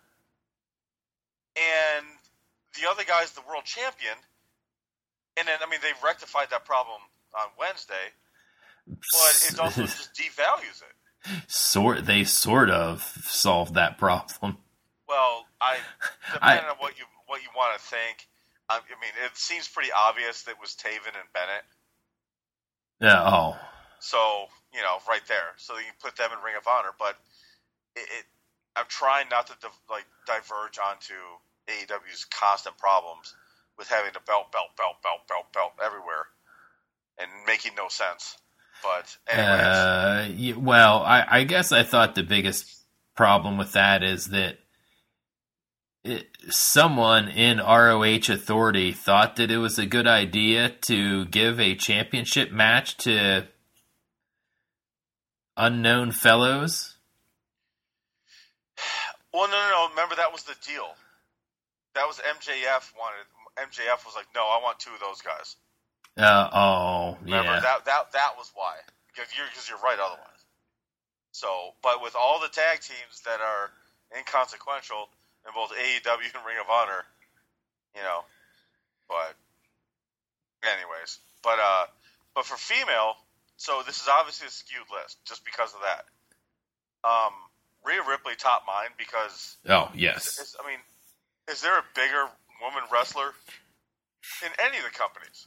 A: and the other guy's the world champion. And then, I mean, they've rectified that problem on Wednesday, but it also just devalues it.
B: Sort they sort of solved that problem.
A: Well, I depending I, on what you what you want to think. I, I mean, it seems pretty obvious that it was Taven and Bennett.
B: Yeah. Oh.
A: So you know, right there. So you can put them in Ring of Honor, but it, it I'm trying not to div, like diverge onto A E W's constant problems with having the belt, belt, belt, belt, belt, belt everywhere, and making no sense. But anyways,
B: uh, well, I, I guess I thought the biggest problem with that is that it, someone in R O H authority thought that it was a good idea to give a championship match to unknown fellows.
A: Well, no, no, no. Remember, that was the deal. That was M J F wanted. M J F was like, no, I want two of those guys.
B: Uh, oh,
A: Remember,
B: yeah.
A: that that that was why. Because you're, because you're right otherwise. So, but with all the tag teams that are inconsequential in both A E W and Ring of Honor, you know, but anyways, but uh, but for female, so this is obviously a skewed list just because of that. Um, Rhea Ripley top mine because
B: Oh, yes.
A: Is, is, I mean, is there a bigger woman wrestler in any of the companies?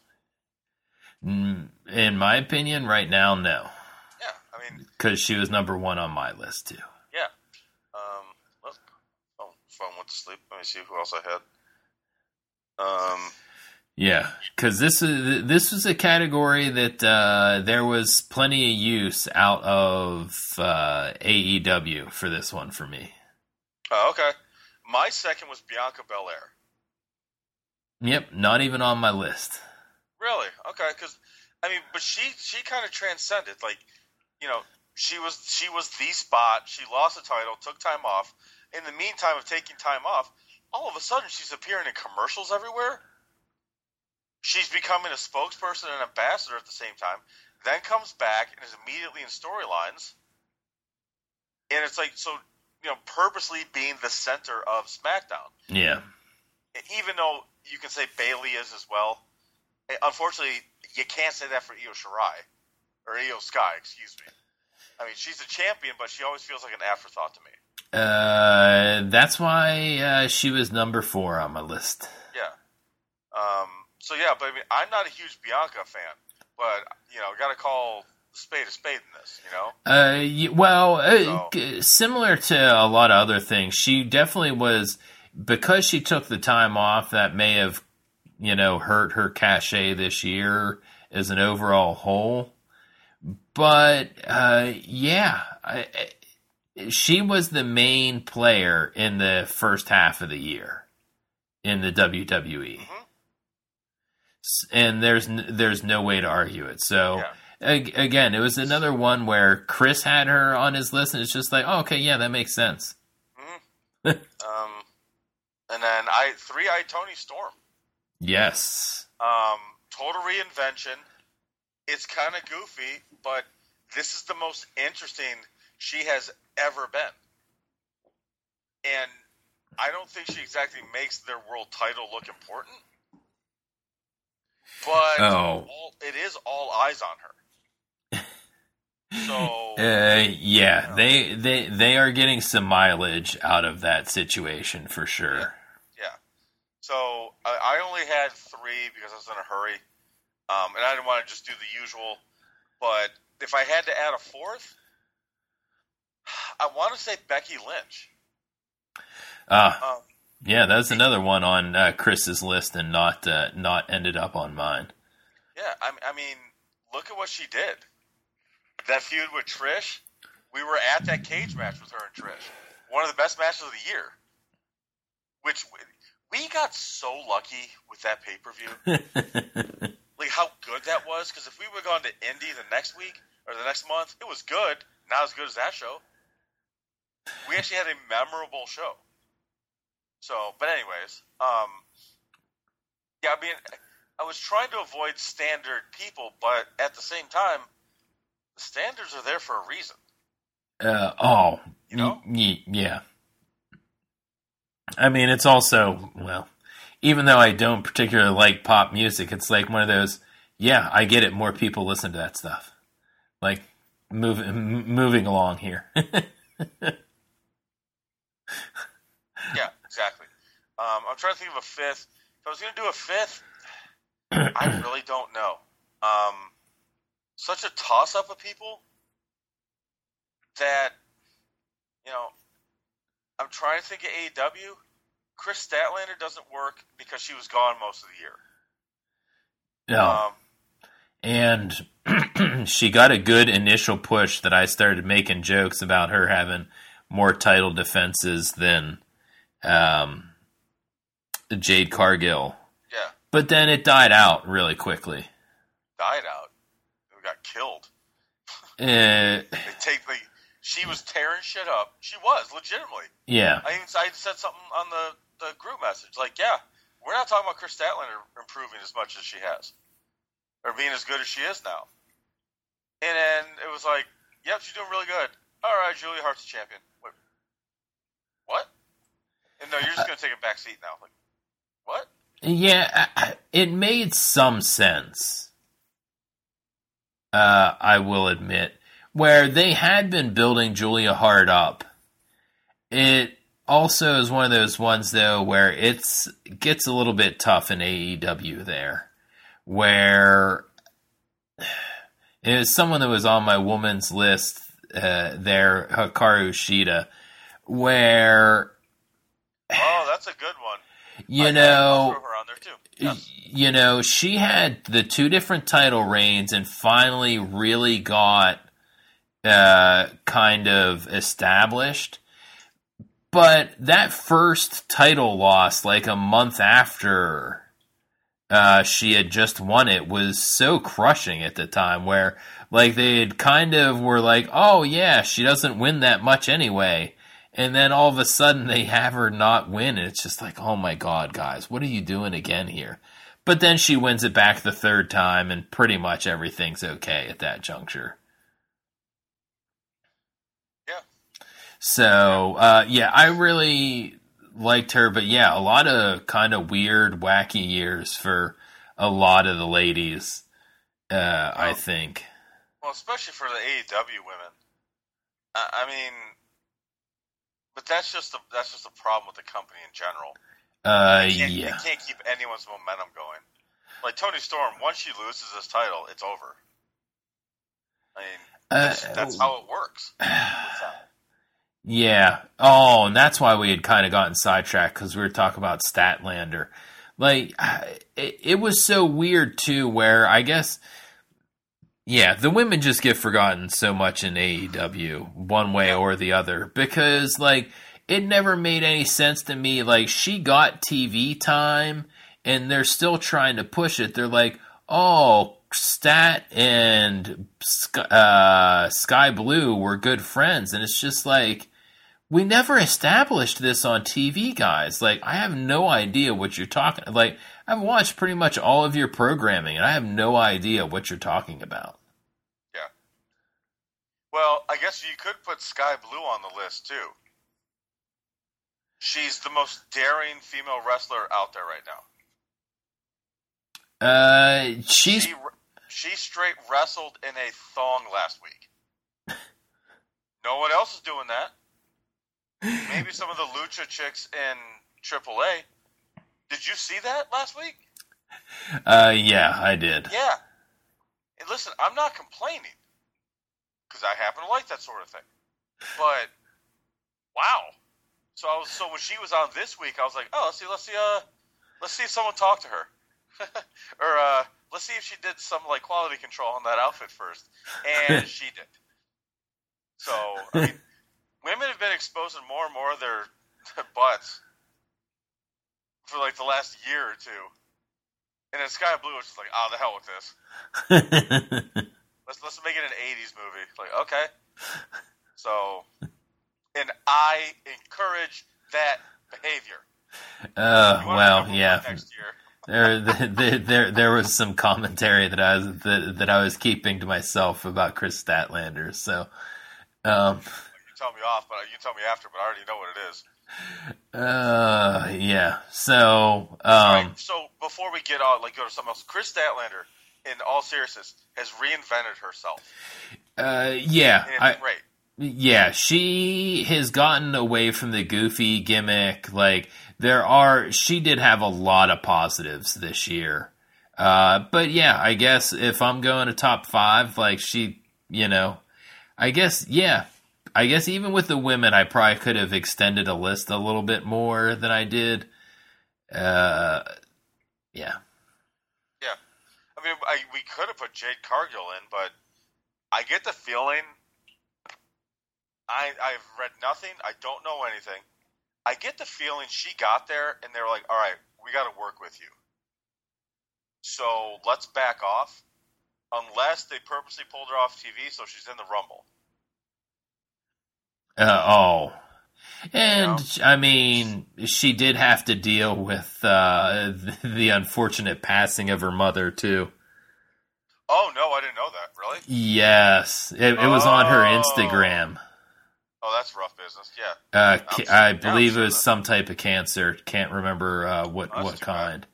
B: In my opinion, right now, no.
A: Yeah, I mean,
B: because she was number one on my list too.
A: Yeah. Um. Well, oh, phone went to sleep. Let me see who else I had. Um.
B: Yeah, because this is this was a category that uh, there was plenty of use out of uh, A E W for this one for me.
A: Oh, okay. My second was Bianca Belair.
B: Yep, not even on my list.
A: Really? Okay, because I mean, but she she kind of transcended. Like, you know, she was she was the spot. She lost the title, took time off. In the meantime of taking time off, all of a sudden she's appearing in commercials everywhere. She's becoming a spokesperson and ambassador at the same time. Then comes back and is immediately in storylines. And it's like, so, you know, purposely being the center of SmackDown.
B: Yeah.
A: Even though you can say Bayley is as well. Unfortunately, you can't say that for Io Shirai. Or Io Sky, excuse me. I mean, she's a champion, but she always feels like an afterthought to me.
B: Uh, that's why uh, she was number four on my list.
A: Yeah. Um... So, yeah, but I mean, I'm not a huge Bianca fan, but, you know, got to call a spade a spade in this, you know?
B: Uh, well, uh,
A: So-
B: similar to a lot of other things, she definitely was, because she took the time off, that may have, you know, hurt her cachet this year as an overall whole. But, uh, yeah, I, I, she was the main player in the first half of the year in the W W E.
A: Mhm.
B: And there's n- there's no way to argue it. So
A: Yeah.
B: ag- again, it was another one where Chris had her on his list, and it's just like, oh, okay, yeah, that makes sense.
A: Mm-hmm. um, and then I three-eyed Tony Storm.
B: Yes.
A: Um, total reinvention. It's kind of goofy, but this is the most interesting she has ever been. And I don't think she exactly makes their world title look important. But
B: Oh.
A: all, it is all eyes on her. So,
B: Uh, yeah, they they they are getting some mileage out of that situation for sure.
A: yeah. So I, I only had three because I was in a hurry, um, and I didn't want to just do the usual. But if I had to add a fourth, I want to say Becky Lynch.
B: Ah,
A: Um,
B: yeah, that's another one on uh, Chris's list and not uh, not ended up on mine.
A: yeah, I, I mean, look at what she did. That feud with Trish, we were at that cage match with her and Trish. One of the best matches of the year. Which, we got so lucky with that pay-per-view. Like, how good that was. Because if we would have gone to Indy the next week, or the next month, it was good. Not as good as that show. We actually had a memorable show. So, but anyways, um, yeah, I mean, I was trying to avoid standard people, but at the same time, the standards are there for a reason.
B: Uh, oh,
A: You know?
B: y- y- yeah. I mean, it's also, well, even though I don't particularly like pop music, it's like one of those, yeah, I get it, more people listen to that stuff. Like, move, m- moving along here.
A: Yeah, exactly. Um, I'm trying to think of a fifth. If I was going to do a fifth, I really don't know. Um, such a toss-up of people that, you know, I'm trying to think of A E W. Chris Statlander doesn't work because she was gone most of the year.
B: No.
A: Um,
B: And she got a good initial push that I started making jokes about her having more title defenses than um, Jade Cargill.
A: yeah,
B: But then it died out really quickly.
A: died out. We got killed.
B: Uh,
A: They take the. she was tearing shit up. She was, legitimately.
B: Yeah.
A: I even I said something on the, the group message. Like, yeah, we're not talking about Chris Statlander improving as much as she has. Or being as good as she is now. And then it was like, yep, she's doing really good. All right, Julia Hart's a champion. Wait, what? And no, you're just going to take a back seat now. Like, what?
B: Yeah, it made some sense. Uh, I will admit. Where they had been building Julia Hart up. It also is one of those ones, though, where it's gets a little bit tough in A E W there. Where it was someone that was on my woman's list uh, there, Hikaru Shida, where...
A: Oh, that's a good one.
B: You
A: I
B: know...
A: throw her on there too. Yes.
B: You know, she had the two different title reigns and finally really got uh, kind of established. But that first title loss, like a month after... Uh, she had just won it, was so crushing at the time, where like they had kind of were like, oh yeah, she doesn't win that much anyway, and then all of a sudden they have her not win, and it's just like, oh my god, guys, what are you doing again here? But then she wins it back the third time, and pretty much everything's okay at that juncture.
A: Yeah.
B: So uh, yeah, I really liked her, but yeah, a lot of kind of weird, wacky years for a lot of the ladies, uh, well, I think.
A: Well, especially for the A E W women. I, I mean, but that's just the that's just a problem with the company in general.
B: Uh,
A: they can't,
B: yeah,
A: they can't keep anyone's momentum going. Like Toni Storm, once she loses this title, it's over. I mean, that's, uh, that's how it works.
B: Yeah. Oh, and that's why we had kind of gotten sidetracked, because we were talking about Statlander. Like, it, it was so weird, too, where I guess, yeah, the women just get forgotten so much in A E W, one way or the other, because, like, it never made any sense to me. Like, she got T V time, and they're still trying to push it. They're like, oh, Stat and uh, Sky Blue were good friends, and it's just like, we never established this on T V, guys. Like, I have no idea what you're talking. Like, I've watched pretty much all of your programming, and I have no idea what you're talking about.
A: Yeah. Well, I guess you could put Sky Blue on the list too. She's the most daring female wrestler out there right
B: now. Uh, she's
A: she, she straight wrestled in a thong last week. No one else is doing that. Maybe some of the Lucha chicks in triple A. Did you see that last week?
B: Uh, yeah, I did.
A: Yeah. And listen, I'm not complaining, because I happen to like that sort of thing. But wow. So I was so when she was on this week, I was like, oh, let's see, let's see, uh, let's see if someone talked to her, or uh, let's see if she did some like quality control on that outfit first, and she did. So I mean. Women have been exposing more and more of their butts for like the last year or two. And then Sky Blue was just like, oh, the hell with this. let's let's make it an eighties movie. Like, okay. So, and I encourage that behavior.
B: Uh, well, yeah.
A: Next year.
B: there, there, there, there was some commentary that I was that, that I was keeping to myself about Chris Statlander. So, um.
A: Tell me off, but you can tell me after, but I already know what it is.
B: Uh, yeah. So, um,
A: right, so before we get on, like, go to something else, Chris Statlander, in all seriousness, has reinvented herself.
B: Uh, yeah.
A: And
B: I,
A: great.
B: Yeah, she has gotten away from the goofy gimmick. Like, there are, she did have a lot of positives this year. Uh, but yeah, I guess if I'm going to top five, like, she, you know, I guess, yeah. I guess even with the women, I probably could have extended a list a little bit more than I did. Uh, yeah.
A: Yeah. I mean, I, we could have put Jade Cargill in, but I get the feeling, I, I've read nothing, I don't know anything. I get the feeling she got there, and they were like, all right, we got to work with you. So let's back off, unless they purposely pulled her off T V so she's in the Rumble.
B: Uh, oh. And, you know? I mean, she did have to deal with uh, the unfortunate passing of her mother, too.
A: Oh, no, I didn't know that. Really?
B: Yes. It, it was
A: oh.
B: on her Instagram.
A: Oh, that's rough business, yeah.
B: Uh,
A: I'm,
B: I believe
A: sure
B: it was
A: that.
B: some type of cancer. Can't remember uh, what,
A: oh,
B: what kind.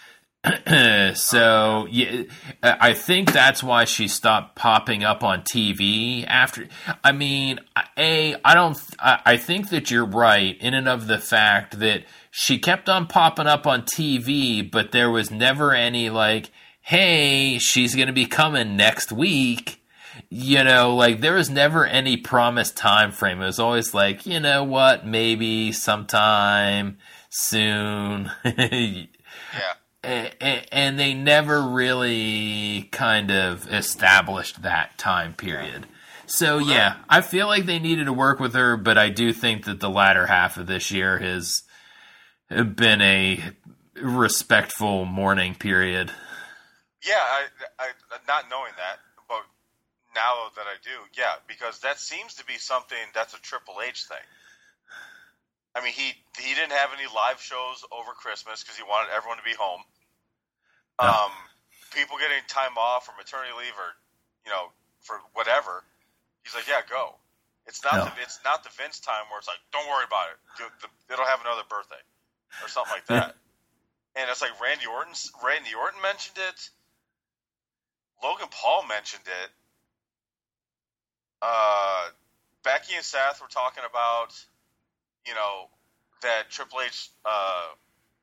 B: So, yeah, I think that's why she stopped popping up on T V after. I mean, A, I don't, I think that you're right in and of the fact that she kept on popping up on T V, but there was never any like, hey, she's going to be coming next week. You know, like there was never any promised time frame. It was always like, you know what, maybe sometime soon.
A: Yeah.
B: And they never really kind of established that time period. So, yeah, I feel like they needed to work with her, but I do think that the latter half of this year has been a respectful mourning period.
A: Yeah, I, I, not knowing that, but now that I do, yeah, because that seems to be something that's a Triple H thing. I mean, he he didn't have any live shows over Christmas because he wanted everyone to be home. Um, oh. People getting time off or maternity leave or, you know, for whatever. He's like, yeah, go. It's not no. the it's not the Vince time where it's like, don't worry about it. It'll have another birthday or something like that. And it's like Randy Orton. Randy Orton mentioned it. Logan Paul mentioned it. Uh, Becky and Seth were talking about, you know, that Triple H uh,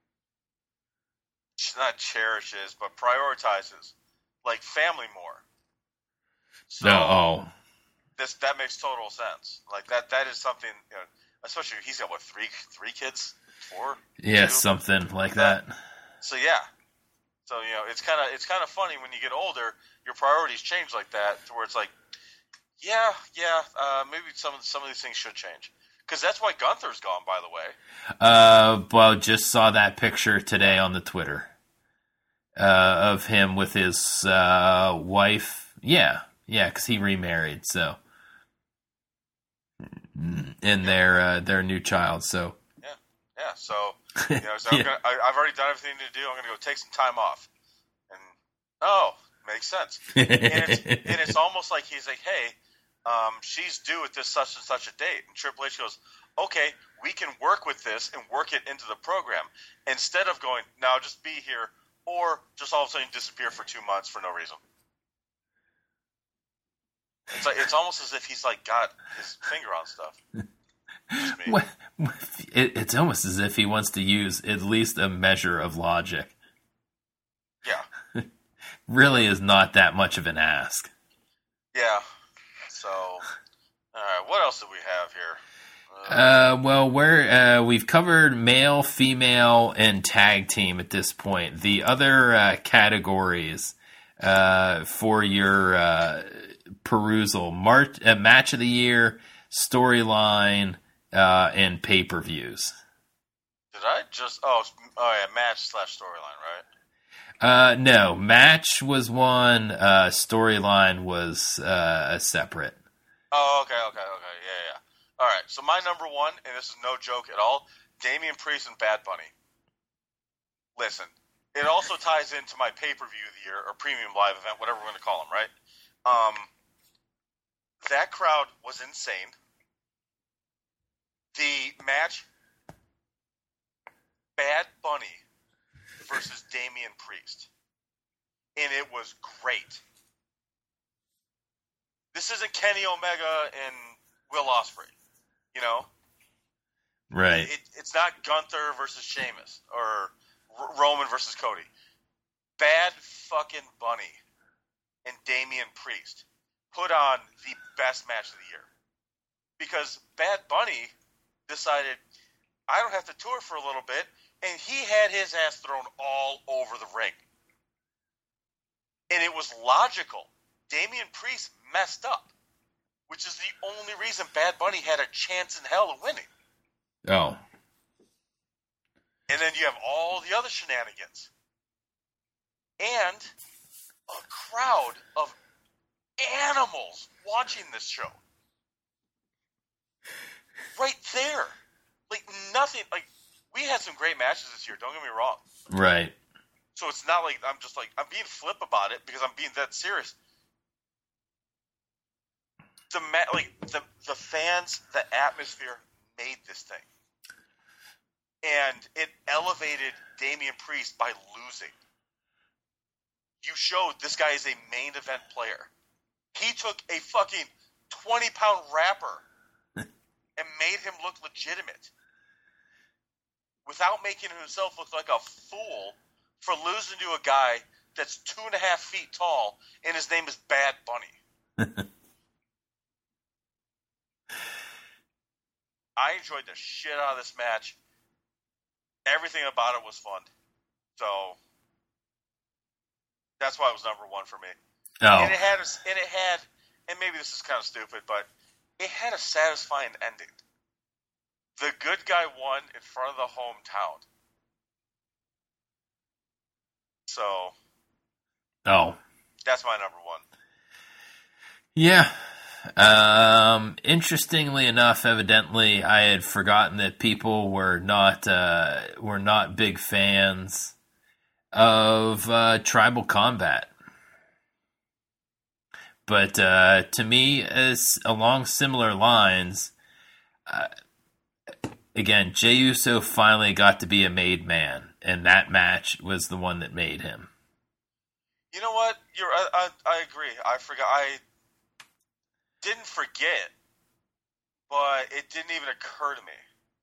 A: not cherishes, but prioritizes, like, family more. So,
B: oh.
A: this that makes total sense. Like, that that is something, you know, especially he's got, what, three three kids? Four?
B: Yeah,
A: two?
B: something like that.
A: So, yeah. So, you know, it's kind of it's kind of funny when you get older, your priorities change like that, to where it's like, yeah, yeah, uh, maybe some, some of these things should change. Because that's why Gunther's gone, by the way.
B: Uh, well, just saw that picture today on the Twitter uh, of him with his uh, wife. Yeah, yeah, because he remarried, so and their uh, their new child. So
A: yeah, yeah. So you know, so yeah. I'm gonna, I, I've already done everything to do. I'm going to go take some time off, and oh, makes sense. and, it's, and it's almost like he's like, hey. Um, she's due at this such and such a date. And Triple H goes, okay, we can work with this and work it into the program. Instead of going, now just be here, or just all of a sudden disappear for two months for no reason. It's like it's almost as if he's like got his finger on stuff.
B: Well, it, it's almost as if he wants to use at least a measure of logic.
A: Yeah.
B: Really is not that much of an ask.
A: Yeah. So, all right, what else do we have here?
B: Uh, uh, well, we're uh, we've covered male, female, and tag team at this point. The other uh, categories uh, for your uh, perusal: March, uh, match of the year, storyline, uh, and pay per views.
A: Did I just? Oh, oh yeah, match slash storyline, right?
B: Uh, no, match was one. Uh, storyline was uh, a separate.
A: Oh, okay, okay, okay, yeah, yeah. All right, so my number one, and this is no joke at all, Damian Priest and Bad Bunny. Listen, it also ties into my pay per view of the year or premium live event, whatever we're going to call them, right? Um, that crowd was insane. The match, Bad Bunny versus Damian Priest. And it was great. This isn't Kenny Omega and Will Ospreay, you know?
B: Right.
A: It, it's not Gunther versus Sheamus or R- Roman versus Cody. Bad fucking Bunny and Damian Priest put on the best match of the year. Because Bad Bunny decided, I don't have to tour for a little bit, and he had his ass thrown all over the ring. And it was logical. Damian Priest messed up, which is the only reason Bad Bunny had a chance in hell of winning.
B: Oh.
A: And then you have all the other shenanigans. And a crowd of animals watching this show. there. Like, nothing. Like, we had some great matches this year. Don't get me wrong.
B: Right.
A: So it's not like I'm just like, I'm being flip about it because I'm being that serious. The ma- like the the fans, the atmosphere made this thing. And it elevated Damian Priest by losing. You showed this guy is a main event player. He took a fucking twenty-pound rapper and made him look legitimate without making himself look like a fool for losing to a guy that's two and a half feet tall and his name is Bad Bunny. I enjoyed the shit out of this match. Everything about it was fun. So that's why it was number one for me.
B: Oh.
A: And it had, a, and it had, and maybe this is kind of stupid, but it had a satisfying ending. The good guy won in front of the hometown. So,
B: oh,
A: that's my number one.
B: Yeah. Um, interestingly enough, evidently, I had forgotten that people were not uh, were not big fans of uh, Tribal Combat. But uh, to me, as along similar lines, uh, again, Jey Uso finally got to be a made man, and that match was the one that made him.
A: You know what? You're. I, I, I agree. I forgot. I didn't forget, but it didn't even occur to me.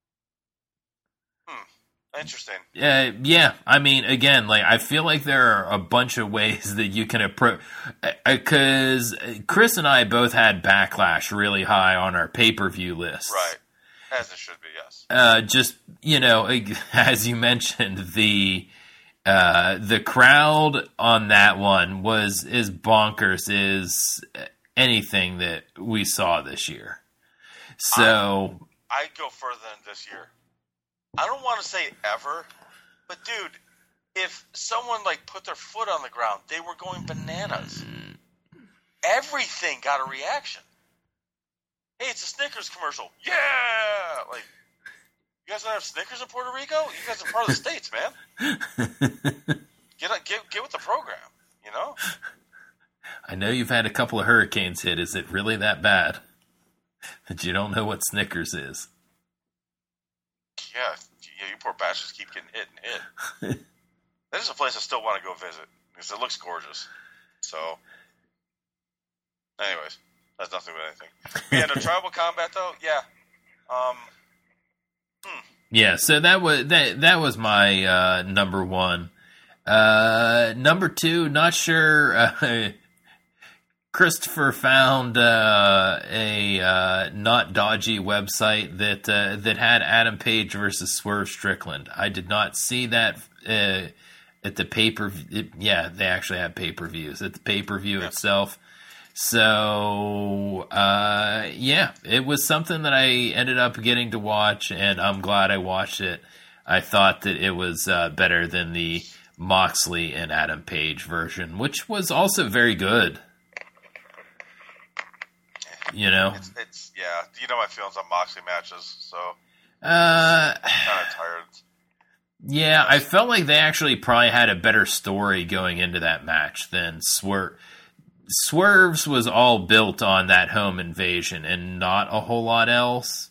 A: Hmm. Interesting.
B: Uh, yeah, I mean, again, like I feel like there are a bunch of ways that you can approach. Because Chris and I both had Backlash really high on our pay-per-view list,
A: right? As it should be, yes.
B: Uh, just you know, as you mentioned, the uh, the crowd on that one was as bonkers as anything that we saw this year. So
A: I, I'd go further than this year. I don't want to say ever, but dude, if someone like put their foot on the ground, they were going bananas. Everything got a reaction. Hey, it's a Snickers commercial. Yeah! Like, you guys don't have Snickers in Puerto Rico? You guys are part of the States, man. Get, get, get with the program, you know?
B: I know you've had a couple of hurricanes hit. Is it really that bad that you don't know what Snickers is?
A: Yeah, yeah, you poor bastards keep getting hit and hit. That is a place I still want to go visit because it looks gorgeous. So, anyways, that's nothing but anything. Yeah, no, Tribal Combat though, yeah. Um, hmm.
B: Yeah, so that was that. That was my uh, number one. Uh, number two, not sure. Uh, Christopher found uh, a uh, not dodgy website that uh, that had Adam Page versus Swerve Strickland. I did not see that uh, at the pay per view. Yeah, they actually have pay per views at the pay per view yeah. itself. So uh, yeah, it was something that I ended up getting to watch, and I'm glad I watched it. I thought that it was uh, better than the Moxley and Adam Page version, which was also very good. You know,
A: it's, it's yeah. You know my feelings on Moxley matches, so
B: uh,
A: I'm kind of tired.
B: Yeah, I felt like they actually probably had a better story going into that match than Swerve. Swerve's was all built on that home invasion and not a whole lot else.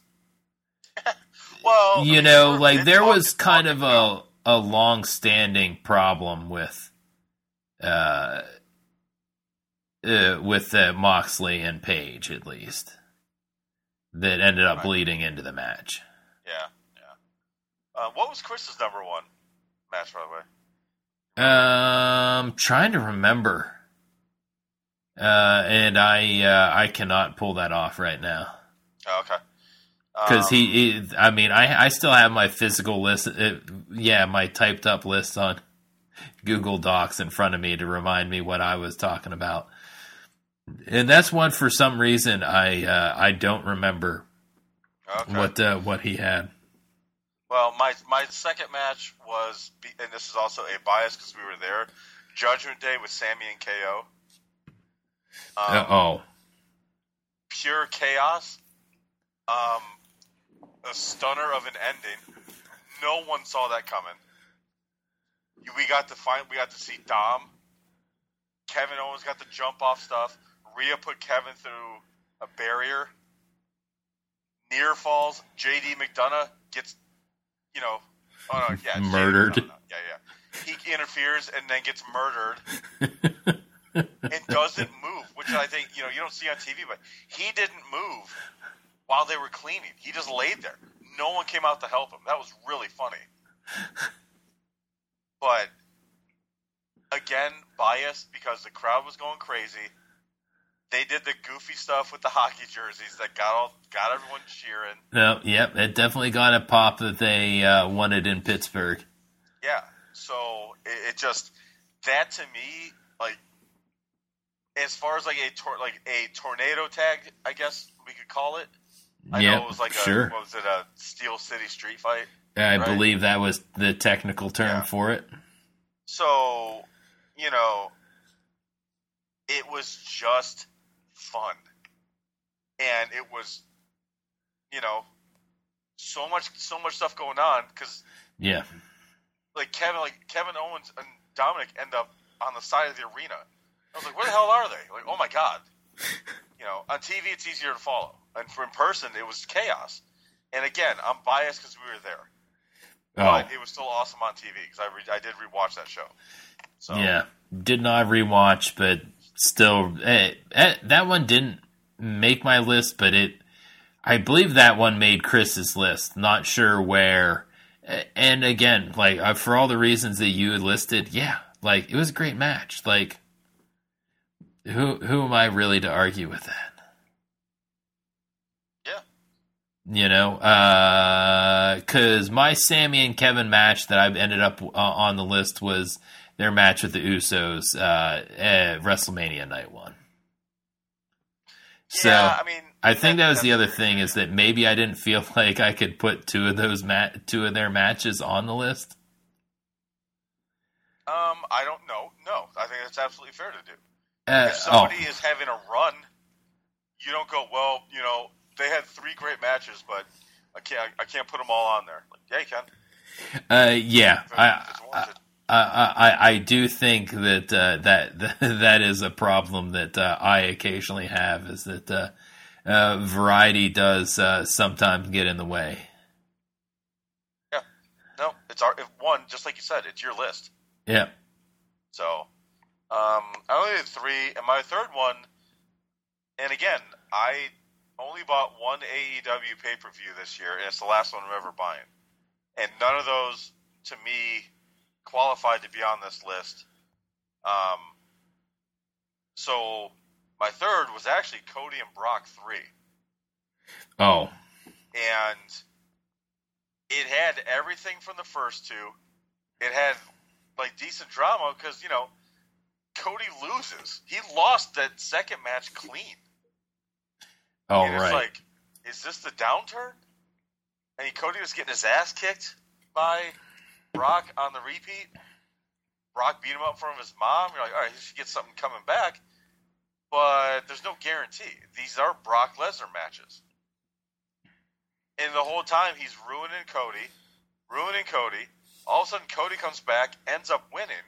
A: Well,
B: you
A: I mean,
B: know,
A: Swerve
B: like there
A: talk,
B: was kind of a a long-standing problem with uh. Uh, with uh, Moxley and Page, at least, that ended up right. bleeding into the match.
A: Yeah, yeah. Uh, what was Chris's number one match, by the way?
B: Um, trying to remember, uh, and I uh, I cannot pull that off right now.
A: Oh, okay.
B: Because
A: um,
B: he, he, I mean, I I still have my physical list. It, yeah, my typed up list on Google Docs in front of me to remind me what I was talking about. And that's one for some reason I uh, I don't remember
A: okay.
B: what uh, what he had.
A: Well, my my second match was, and this is also a bias because we were there, Judgment Day with Sammy and K O. Um,
B: uh, oh,
A: pure chaos. Um, a stunner of an ending. No one saw that coming. We got to find. We got to see Dom. Kevin Owens got the jump off stuff. Rhea put Kevin through a barrier. Near falls. J D McDonough gets, you know, oh no, yeah,
B: murdered.
A: Yeah, yeah. He interferes and then gets murdered and doesn't move, which I think, you know, you don't see on T V, but he didn't move while they were cleaning. He just laid there. No one came out to help him. That was really funny. But again, biased because the crowd was going crazy. They did the goofy stuff with the hockey jerseys that got all got everyone cheering.
B: No, yep, it definitely got a pop that they uh, wanted in Pittsburgh.
A: Yeah, so it, it just that to me, like, as far as like a tor- like a tornado tag, I guess we could call it. I
B: yep,
A: know it was like a,
B: sure.
A: what was it, a Steel City street fight?
B: I
A: right?
B: believe that was the technical term
A: yeah.
B: for it.
A: So, you know, it was just fun. And it was, you know, so much so much stuff going on because
B: yeah.
A: Like Kevin like Kevin Owens and Dominic end up on the side of the arena. I was like, where the hell are they? Like, oh my God. You know, on T V it's easier to follow. And for in person it was chaos. And again, I'm biased because we were there.
B: Oh.
A: But it was still awesome on T V because I, re- I did rewatch that show. So.
B: Yeah, did not rewatch, but still, eh, eh, that one didn't make my list, but it, I believe that one made Chris's list. Not sure where. And again, like uh, for all the reasons that you had listed, yeah, like it was a great match. Like, who who am I really to argue with that? You know, because uh, my Sammy and Kevin match that I ended up uh, on the list was their match with the Usos uh, at WrestleMania Night One. So
A: yeah, I mean,
B: I think
A: that,
B: that was the other
A: true.
B: thing is that maybe I didn't feel like I could put two of those ma- two of their matches on the list.
A: Um, I don't know. No, I think that's absolutely fair to do.
B: Uh,
A: if somebody
B: oh.
A: is having a run, you don't go, well, you know. They had three great matches, but I can't. I can't put them all on there. Like, yeah, you can.
B: Uh, yeah,
A: if,
B: I,
A: if
B: I, I, I, I do think that uh, that that is a problem that uh, I occasionally have. Is that uh, uh, variety does uh, sometimes get in the way.
A: Yeah, no, it's our if one. Just like you said, it's your list.
B: Yeah.
A: So, um, I only did three, and my third one. And again, I. only bought one A E W pay-per-view this year, and it's the last one I'm ever buying. And none of those, to me, qualified to be on this list. Um, so my third was actually Cody and Brock three.
B: Oh.
A: And it had everything from the first two. It had, like, decent drama because, you know, Cody loses. He lost that second match clean.
B: Oh,
A: and it's
B: right.
A: like, is this the downturn? And he, Cody was getting his ass kicked by Brock on the repeat. Brock beat him up in front of his mom. You're like, all right, he should get something coming back. But there's no guarantee. These are Brock Lesnar matches. And the whole time he's ruining Cody, ruining Cody. All of a sudden Cody comes back, ends up winning.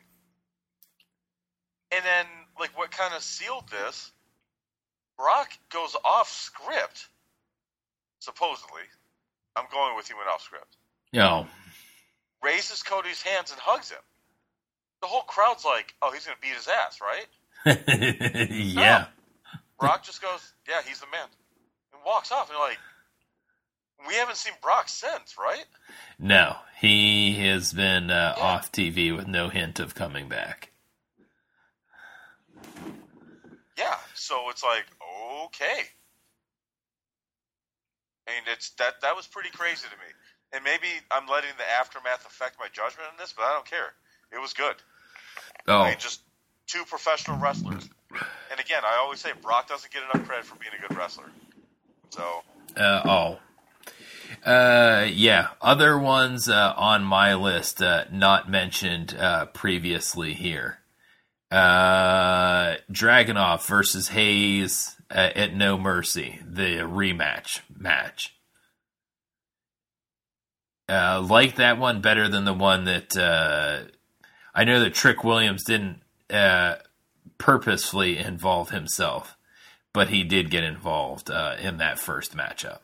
A: And then, like, what kind of sealed this? Brock goes off script, supposedly. I'm going with you went off script.
B: No.
A: Raises Cody's hands and hugs him. The whole crowd's like, oh, he's going to beat his ass, right?
B: Yeah.
A: No. Brock just goes, yeah, he's the man. And walks off. And you're like, we haven't seen Brock since, right?
B: No. He has been uh,
A: yeah.
B: off T V with no hint of coming back.
A: Yeah, so it's like, okay. And it's that that was pretty crazy to me. And maybe I'm letting the aftermath affect my judgment on this, but I don't care. It was good.
B: Oh.
A: I mean, just two professional wrestlers. And again, I always say Brock doesn't get enough credit for being a good wrestler. So.
B: Uh, oh. Uh, yeah. Other ones uh, on my list uh, not mentioned uh, previously here. Uh, Dragunov versus Hayes uh, at No Mercy, the rematch match. uh, like that one better than the one that uh, I know that Trick Williams didn't uh, purposefully involve himself, but he did get involved uh, in that first matchup.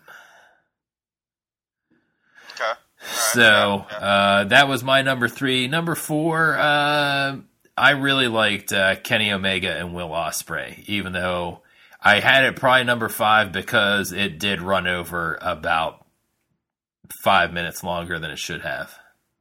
A: Okay. Right.
B: So
A: yeah, yeah.
B: Uh, that was my number three. Number four, uh, I really liked uh, Kenny Omega and Will Ospreay, even though I had it probably number five because it did run over about five minutes longer than it should have.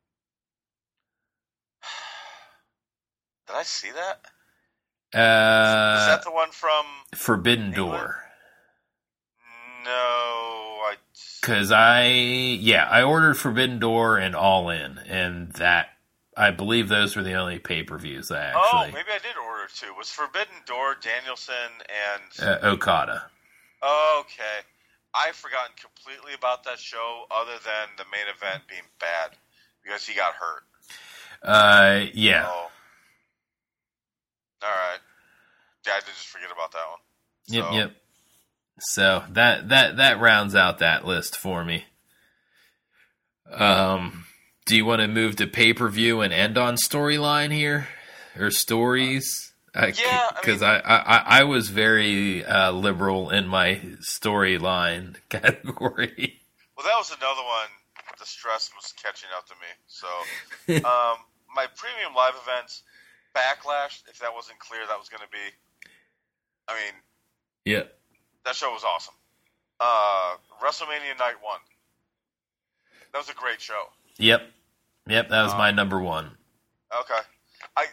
A: Did I see that?
B: Uh,
A: Is that the one from
B: Forbidden
A: England?
B: Door?
A: No, I.
B: Because I, yeah, I ordered Forbidden Door and All In, and that, I believe those were the only pay-per-views I actually...
A: Oh, maybe I did order two. Was Forbidden Door, Danielson, and...
B: Uh, Okada.
A: Okay. I've forgotten completely about that show other than the main event being bad because he got hurt.
B: Uh, yeah.
A: Oh. All right. Yeah, I did just forget about that one.
B: Yep,
A: So,
B: yep. So that that that rounds out that list for me. Um, do you want to move to pay per view and end on storyline here or stories?
A: Yeah,
B: because
A: I, mean,
B: I, I, I was very uh, liberal in my storyline category.
A: Well, that was another one. The stress was catching up to me. So, um, my premium live events, Backlash. If that wasn't clear, that was going to be. I mean,
B: yeah.
A: That show was awesome. Uh, WrestleMania Night One. That was a great show.
B: Yep, yep. That was
A: um,
B: my number one.
A: Okay, I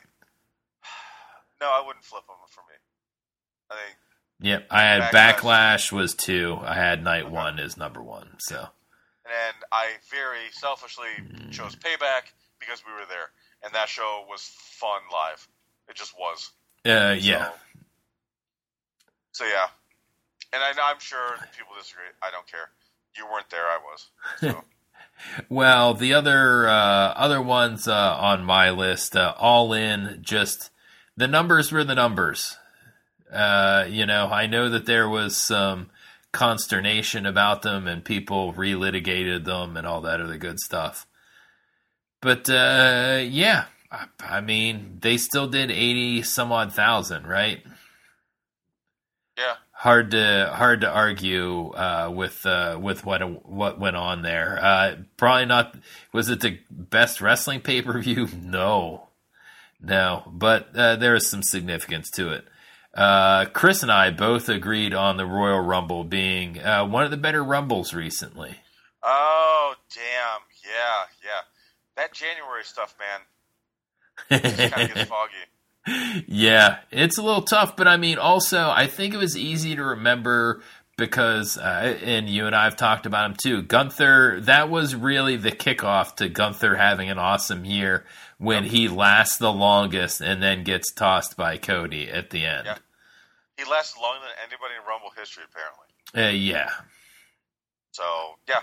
A: no, I wouldn't flip them for me. I think.
B: Yep, I had
A: Backlash,
B: Backlash was two. I had Night
A: okay.
B: One as number one. So,
A: and I very selfishly mm. chose Payback because we were there, and that show was fun live. It just was.
B: Uh, yeah.
A: So, so yeah. And I, I'm sure people disagree. I don't care. You weren't there. I was. So.
B: Well, the other uh, other ones uh, on my list, uh, All In, just the numbers were the numbers. Uh, you know, I know that there was some consternation about them and people relitigated them and all that other good stuff. But, uh, yeah, I, I mean, they still did eighty some odd thousand, right?
A: Yeah.
B: Hard to hard to argue uh, with uh, with what what went on there. Uh, probably not. Was it the best wrestling pay per view? No, no. But uh, there is some significance to it. Uh, Chris and I both agreed on the Royal Rumble being uh, one of the better Rumbles recently.
A: Oh damn! Yeah, yeah. That January stuff, man. It just kind of gets foggy.
B: Yeah, it's a little tough, but I mean, also, I think it was easy to remember because, uh, and you and I have talked about him too, Gunther, that was really the kickoff to Gunther having an awesome year when he lasts the longest and then gets tossed by Cody at the end.
A: Yeah. He lasted longer than anybody in Rumble history, apparently.
B: Uh, yeah.
A: So, yeah.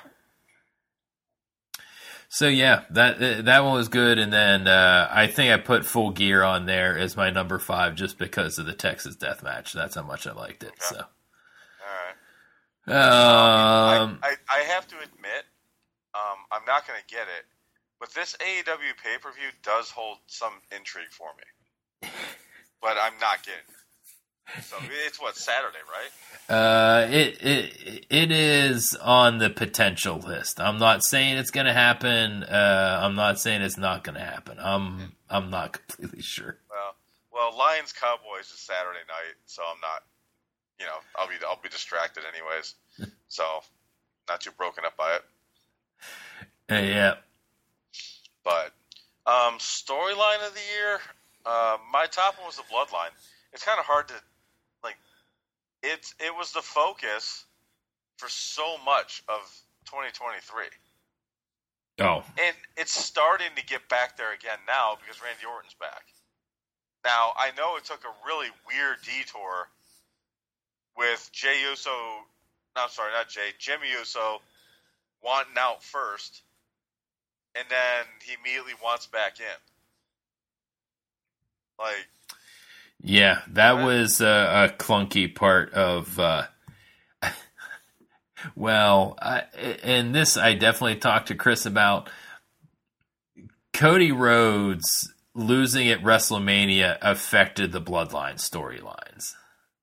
B: So yeah, that that one was good, and then uh, I think I put Full Gear on there as my number five just because of the Texas Death Match. That's how much I liked it.
A: Okay.
B: So,
A: all right.
B: Um,
A: I, I, I have to admit, um, I'm not going to get it, but this A E W pay per view does hold some intrigue for me, but I'm not getting it. So it's what, Saturday, right?
B: Uh, it it it is on the potential list. I'm not saying it's going to happen. Uh, I'm not saying it's not going to happen. I'm I'm not completely sure.
A: Well, well, Lions Cowboys is Saturday night, so I'm not. You know, I'll be I'll be distracted anyways. So, not too broken up by it.
B: Uh, yeah.
A: But um, storyline of the year, uh, my top one was the Bloodline. It's kind of hard to. It it was the focus for so much of twenty twenty-three.
B: Oh.
A: And it's starting to get back there again now because Randy Orton's back. Now, I know it took a really weird detour with Jey Uso, no, I'm sorry, not Jey, Jimmy Uso wanting out first, and then he immediately wants back in. Like...
B: Yeah, that was a, a clunky part of. Uh, Well, I, and this I definitely talked to Chris about. Cody Rhodes losing at WrestleMania affected the Bloodline storylines.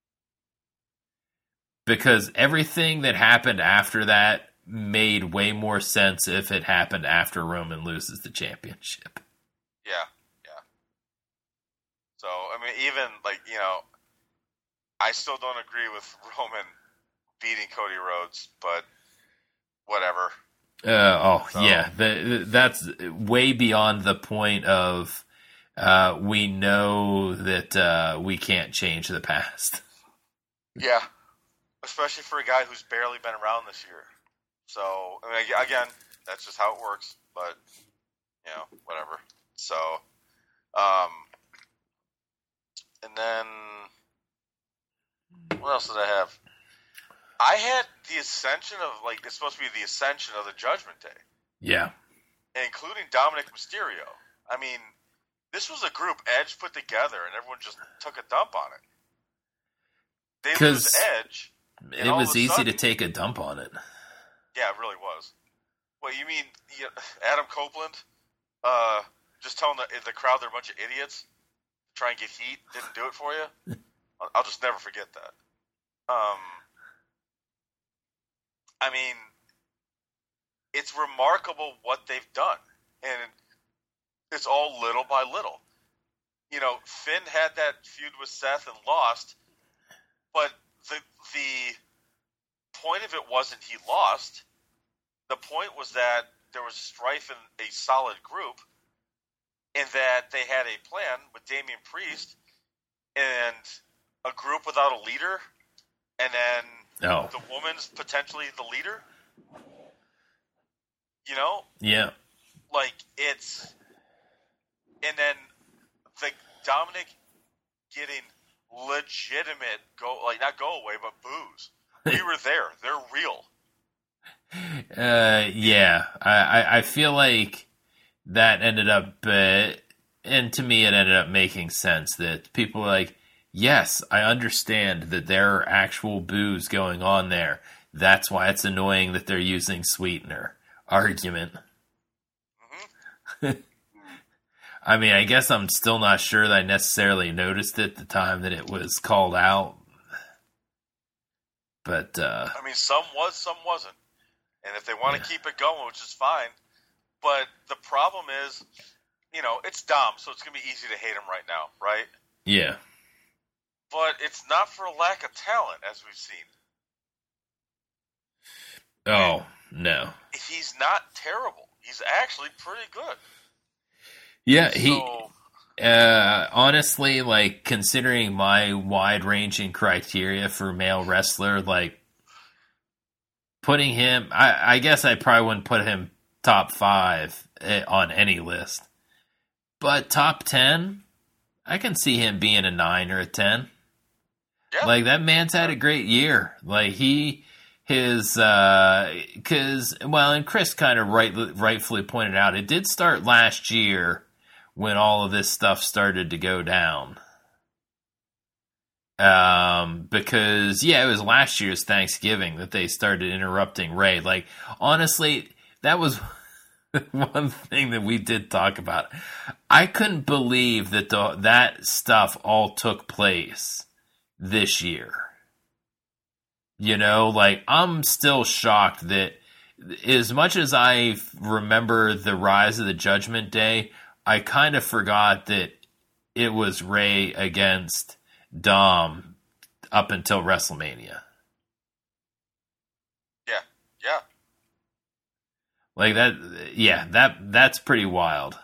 B: Because everything that happened after that made way more sense if it happened after Roman loses the championship.
A: Yeah, yeah. So, I mean, even, like, you know, I still don't agree with Roman beating Cody Rhodes, but whatever.
B: Uh, oh,
A: so.
B: yeah. The, that's way beyond the point of uh, we know that uh, we can't change the past.
A: Yeah. Especially for a guy who's barely been around this year. So, I mean, again, that's just how it works. But, you know, whatever. So, um, and then, what else did I have? I had the Ascension of, like, it's supposed to be the Ascension of the Judgment Day.
B: Yeah.
A: Including Dominic Mysterio. I mean, this was a group Edge put together, and everyone just took a dump on it. They lose Edge.
B: It was easy sudden, to take a dump on it.
A: Yeah, it really was. What, you mean you, Adam Copeland uh, just telling the, the crowd they're a bunch of idiots, try and get heat, didn't do it for you? I'll, I'll just never forget that. Um, I mean, it's remarkable what they've done. And it's all little by little. You know, Finn had that feud with Seth and lost, but the the point of it wasn't he lost. The point was that there was strife in a solid group, and that they had a plan with Damian Priest and a group without a leader, and then
B: oh.
A: the woman's potentially the leader. You know?
B: Yeah.
A: Like, it's... And then the Dominic getting legitimate go like not go away but boos. We were there. They're real.
B: Uh, yeah, I, I, I feel like that ended up, uh, and to me it ended up making sense that people were like, yes, I understand that there are actual boos going on there. That's why it's annoying that they're using sweetener. Argument. Mm-hmm. I mean, I guess I'm still not sure that I necessarily noticed it the time that it was called out. But, uh...
A: I mean, some was, some wasn't. And if they want yeah. to keep it going, which is fine. But the problem is, you know, it's Dom, so it's going to be easy to hate him right now, right?
B: Yeah.
A: But it's not for a lack of talent, as we've seen.
B: Oh, and no.
A: He's not terrible. He's actually pretty good.
B: Yeah, he, so, uh, honestly, like, considering my wide-ranging criteria for male wrestler, like, putting him, I, I guess I probably wouldn't put him top five on any list. But top ten, I can see him being a nine or a ten. Yeah. Like, that man's had a great year. Like, he, his, uh, cause, well, and Chris kind of right, rightfully pointed out, it did start last year when all of this stuff started to go down. Um, because, yeah, it was last year's Thanksgiving that they started interrupting Ray. Like, honestly, that was one thing that we did talk about. I couldn't believe that the, that stuff all took place this year. You know, like, I'm still shocked that as much as I remember the rise of the Judgment Day, I kind of forgot that it was Ray against Dom up until WrestleMania.
A: Yeah, yeah.
B: Like that, yeah, that that's pretty wild.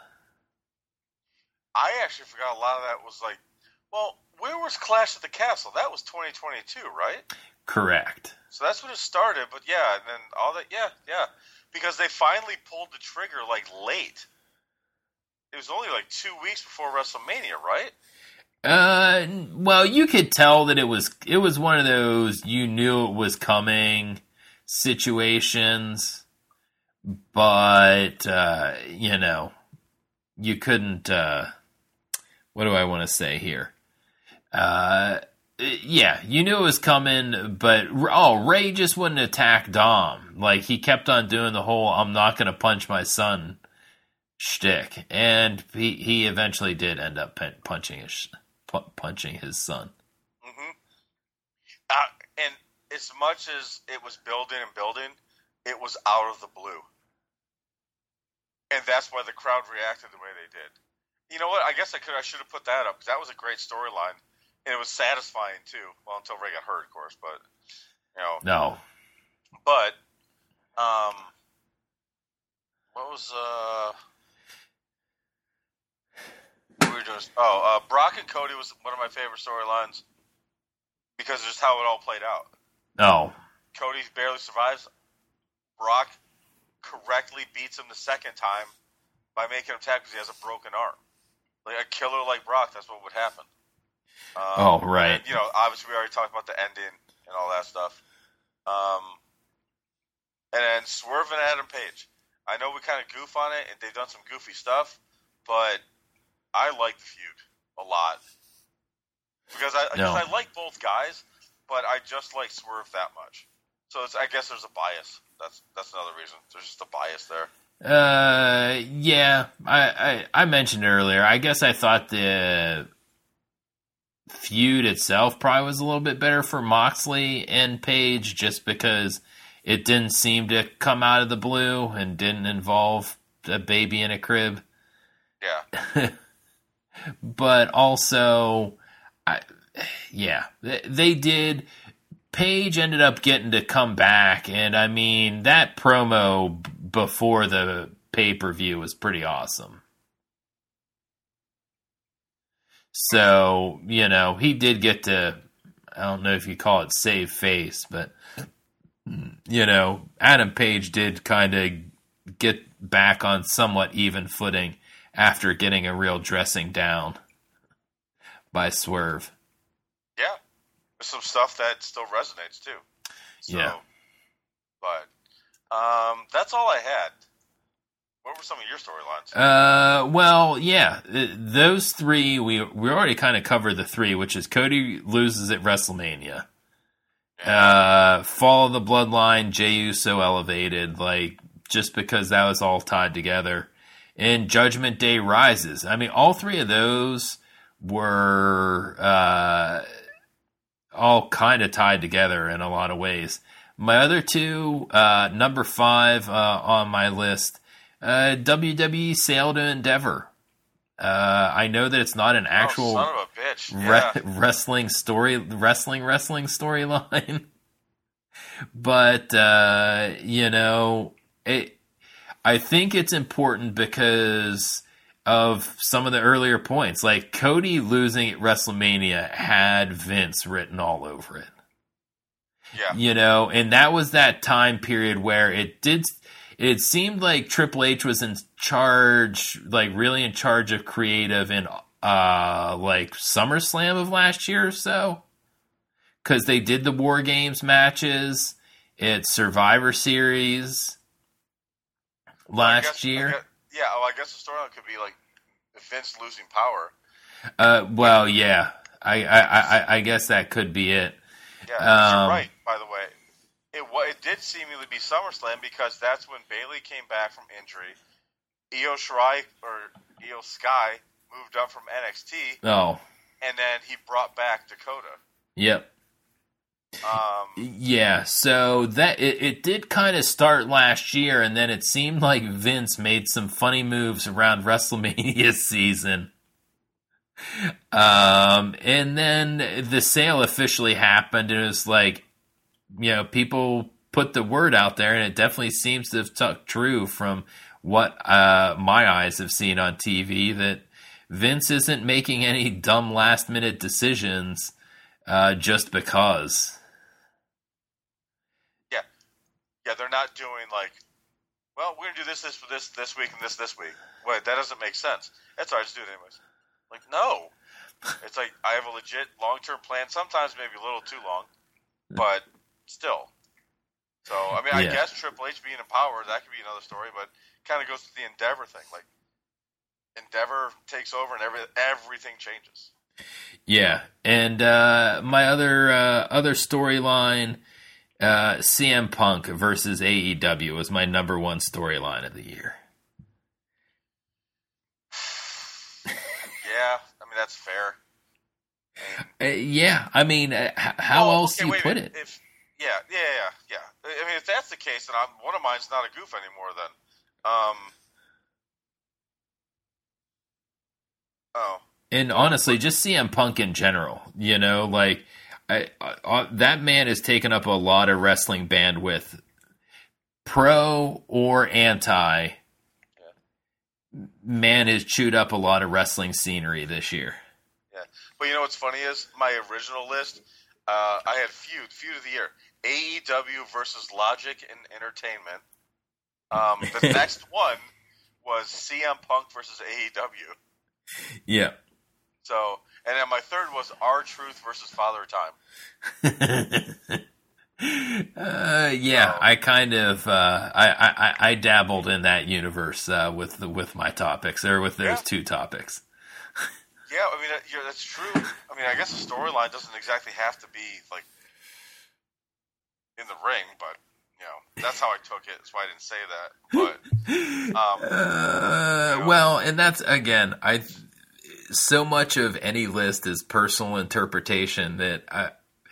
A: I actually forgot a lot of that was like, well, where was Clash at the Castle? That was twenty twenty-two, right?
B: Correct.
A: So that's when it started, but yeah, and then all that, yeah, yeah. Because they finally pulled the trigger, like, late. It was only like two weeks before WrestleMania, right?
B: Uh, well, you could tell that it was it was one of those you knew it was coming situations, but uh, you know, you couldn't. Uh, what do I want to say here? Uh, yeah, you knew it was coming, but oh, Ray just wouldn't attack Dom. Like, he kept on doing the whole "I'm not going to punch my son" shtick, and he he eventually did end up punching his punching his son.
A: Mm-hmm. Uh, and as much as it was building and building, it was out of the blue, and that's why the crowd reacted the way they did. You know what? I guess I could I should have put that up because that was a great storyline. And it was satisfying, too. Well, until Ray got hurt, of course. But, you know.
B: No.
A: But, um, what was, uh, what were we doing? Oh, uh, Brock and Cody was one of my favorite storylines because of just how it all played out.
B: Oh.
A: Cody barely survives. Brock correctly beats him the second time by making him tap because he has a broken arm. Like a killer like Brock, that's what would happen. Um,
B: oh, right.
A: And, you know, obviously we already talked about the ending and all that stuff. Um, and then Swerve and Adam Page. I know we kind of goof on it, and they've done some goofy stuff, but I like the feud a lot. Because I,
B: no.
A: because I like both guys, but I just like Swerve that much. So it's, I guess there's a bias. That's that's another reason. There's just a bias there.
B: Uh, yeah. I, I, I mentioned earlier, I guess I thought the feud itself probably was a little bit better for Moxley and Page just because it didn't seem to come out of the blue and didn't involve a baby in a crib.
A: Yeah.
B: But also, I, yeah, they did. Page ended up getting to come back, and I mean, that promo b- before the pay-per-view was pretty awesome. So, you know, he did get to, I don't know if you call it save face, but, you know, Adam Page did kind of get back on somewhat even footing after getting a real dressing down by Swerve.
A: Yeah. There's some stuff that still resonates, too. So,
B: yeah.
A: But, um, that's all I had. What were some of your storylines?
B: Uh, well, yeah, those three, we we already kind of covered the three, which is Cody loses at WrestleMania. Yeah. Uh, Fall of the Bloodline, Jey Uso elevated, like, just because that was all tied together. And Judgment Day rises. I mean, all three of those were uh, all kind of tied together in a lot of ways. My other two, uh, number five uh, on my list, Uh, W W E Sale to Endeavor. Uh, I know that it's not an actual
A: oh, son of a bitch. Yeah.
B: re- wrestling story, wrestling wrestling storyline, but uh, you know, it. I think it's important because of some of the earlier points, like Cody losing at WrestleMania had Vince written all over it.
A: Yeah,
B: you know, and that was that time period where it did. It seemed like Triple H was in charge, like really in charge of creative in uh, like SummerSlam of last year or so. Because they did the War Games matches at Survivor Series last
A: guess,
B: year.
A: Guess, yeah, well, I guess the storyline could be like Vince losing power.
B: Uh, well, yeah, I, I, I, I guess that could be it.
A: Yeah, um, you're right, by the way. It, it did seemingly be SummerSlam because that's when Bayley came back from injury. Io Shirai, or Io Sky, moved up from N X T.
B: Oh.
A: And then he brought back Dakota.
B: Yep.
A: Um,
B: yeah, so that it, it did kind of start last year, and then it seemed like Vince made some funny moves around WrestleMania season. Um, and then the sale officially happened, and it was like, you know, people put the word out there, and it definitely seems to have stuck true from what uh, my eyes have seen on T V, that Vince isn't making any dumb last-minute decisions uh, just because.
A: Yeah. Yeah, they're not doing like, well, we're going to do this, this, this, this week, and this, this week. Wait, that doesn't make sense. That's all right, just do it anyways. Like, no. It's like, I have a legit long-term plan, sometimes maybe a little too long, but still. So, I mean, I
B: yeah.
A: guess Triple H being in power, that could be another story, but kind of goes to the Endeavor thing. Like, Endeavor takes over and every, everything changes.
B: Yeah, and uh, my other uh, other storyline, uh, C M Punk versus A E W was my number one storyline of the year.
A: Yeah, I mean that's fair.
B: Uh, yeah, I mean, uh, h- how
A: well,
B: else
A: okay,
B: do you
A: wait,
B: put
A: wait,
B: it?
A: If, yeah, yeah, yeah, yeah. I mean, if that's the case, then I'm, one of mine's not a goof anymore. Then, um, oh,
B: And
A: well,
B: honestly, just C M Punk in general, you know, like I, I, that man has taken up a lot of wrestling bandwidth, pro or anti. Man has chewed up a lot of wrestling scenery this year.
A: yeah. But you know what's funny is my original list. Uh, I had feud feud of the year: A E W versus Logic and Entertainment. Um, the next one was C M Punk versus A E W.
B: Yeah.
A: So, and then my third was R-Truth versus Father Time.
B: uh, yeah,
A: so,
B: I kind of uh, I, I I dabbled in that universe uh, with the, with my topics or with those
A: yeah.
B: two topics.
A: Yeah, I mean that, yeah, that's true. I mean, I guess the storyline doesn't exactly have to be like in the ring, but you know, that's how I took it. That's why I didn't say that. But um,
B: uh,
A: you know.
B: well, and that's again, I so much of any list is personal interpretation that I.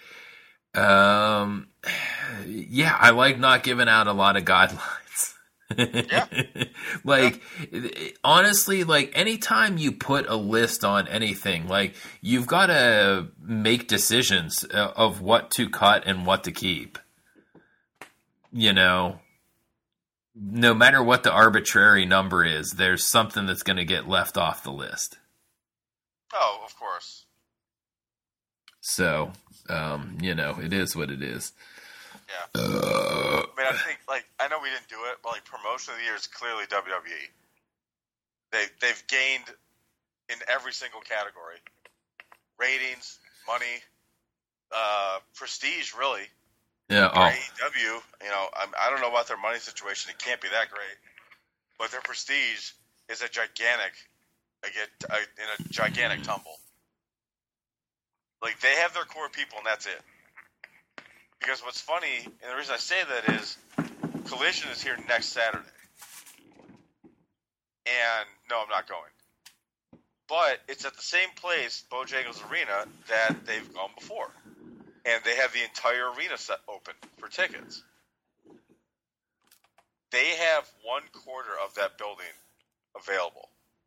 B: Um, yeah, I like not giving out a lot of guidelines.
A: Yeah.
B: like, yeah. honestly, like anytime you put a list on anything, like you've got to make decisions of what to cut and what to keep. You know, no matter what the arbitrary number is, there's something that's going to get left off the list.
A: Oh, of course.
B: So, um, you know, it is what it is.
A: Yeah. Uh, I mean, I think, like, I know we didn't do it, but, like, promotion of the year is clearly W W E. They, they've gained in every single category. Ratings, money, uh, prestige, really.
B: Yeah. Oh.
A: A E W, you know, I, I don't know about their money situation. It can't be that great. But their prestige is a gigantic, a, a, in a gigantic tumble. Like, they have their core people, and that's it. Because what's funny, and the reason I say that is, Collision is here next Saturday. And, no, I'm not going. But it's at the same place, Bojangles Arena, that they've gone before. And they have the entire arena set open for tickets. They have one quarter of that building available.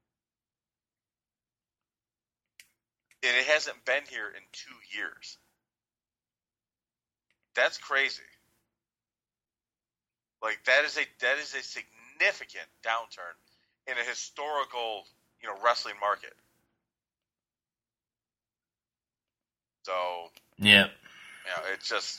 A: And it hasn't been here in two years. That's crazy. Like that is a that is a significant downturn in a historical, you know, wrestling market. So
B: yeah,
A: yeah, it's just.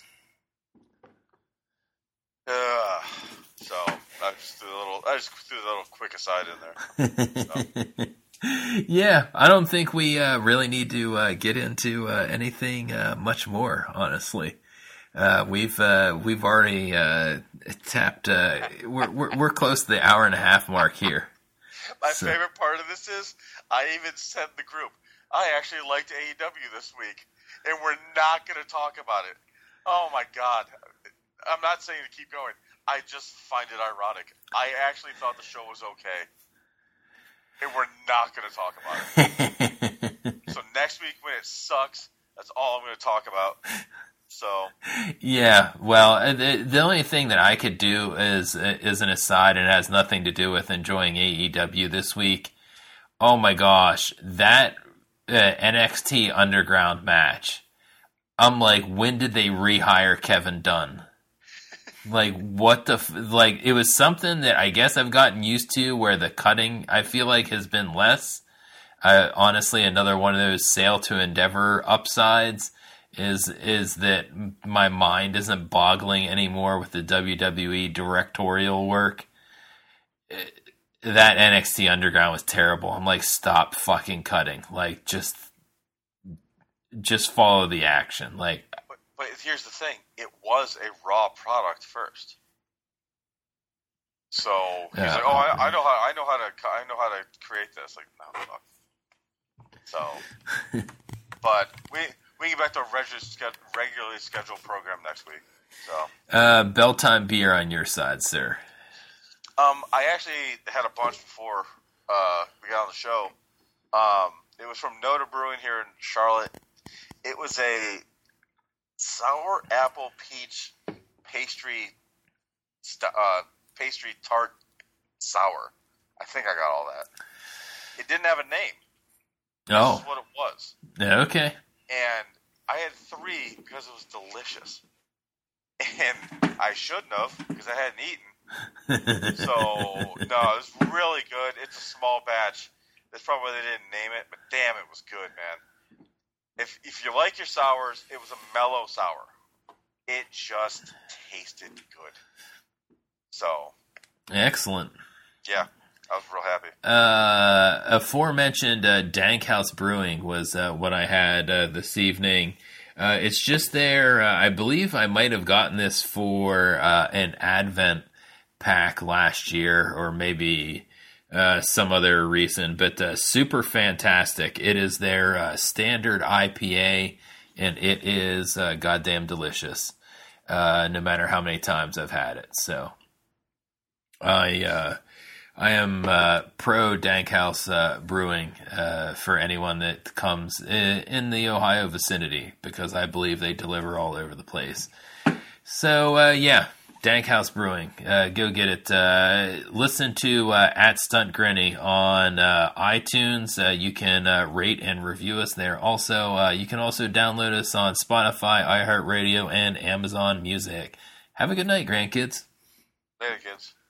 A: Uh, so I just threw a little. I just threw a little quick aside in there. So.
B: Yeah, I don't think we uh, really need to uh, get into uh, anything uh, much more. Honestly, uh, we've uh, we've already uh, tapped. Uh, we're, we're we're close to the hour and a half mark here.
A: My
B: so.
A: favorite part of this is I even sent the group. I actually liked A E W this week, and we're not going to talk about it. Oh my god! I'm not saying to keep going. I just find it ironic. I actually thought the show was okay. And we're not going to talk about it. So next week when it sucks, that's all I'm going to talk about. So
B: yeah, well, the, the only thing that I could do is is an aside, and it has nothing to do with enjoying A E W this week. Oh my gosh, that uh, N X T Underground match! I'm like, when did they rehire Kevin Dunn? Like, what the, f- like, it was something that I guess I've gotten used to where the cutting, I feel like, has been less. Uh, honestly, another one of those Sail to Endeavor upsides is, is that my mind isn't boggling anymore with the W W E directorial work. It, that N X T Underground was terrible. I'm like, stop fucking cutting. Like, just, just follow the action. Like,
A: But, but here's the thing: it was a Raw product first. So he's
B: yeah.
A: like, "Oh, I, I know how. I know how to. I know how to create this." Like, no, fuck. So But we we get back to a regularly, regularly scheduled program next week. So,
B: uh, bell time beer on your side, sir.
A: Um, I actually had a bunch before uh, we got on the show. Um, it was from Noda Brewing here in Charlotte. It was a sour apple peach pastry st- uh, pastry tart sour. I think I got all that. It didn't have a name.
B: Oh.
A: This is what it was.
B: Yeah, okay.
A: And I had three because it was delicious. And I shouldn't have because I hadn't eaten. So, no, it was really good. It's a small batch. That's probably why they didn't name it, but damn, it was good, man. If if you like your sours, it was a mellow sour. It just tasted good. So.
B: Excellent.
A: Yeah, I was real happy.
B: Uh, aforementioned uh, Dank House Brewing was uh, what I had uh, this evening. Uh, it's just there. Uh, I believe I might have gotten this for uh, an Advent pack last year, or maybe uh, some other reason. But uh, super fantastic. It is their uh, standard I P A, and it is uh, goddamn delicious. Uh, no matter how many times I've had it. So I uh, I am uh, pro Dank House uh, Brewing uh, for anyone that comes in, in the Ohio vicinity, because I believe they deliver all over the place. So, uh, yeah, Dank House Brewing. Uh, go get it. Uh, listen to uh, at Stunt Grinny on uh, iTunes. Uh, you can uh, rate and review us there. Also, uh, you can also download us on Spotify, iHeartRadio, and Amazon Music. Have a good night, grandkids.
A: Later, kids.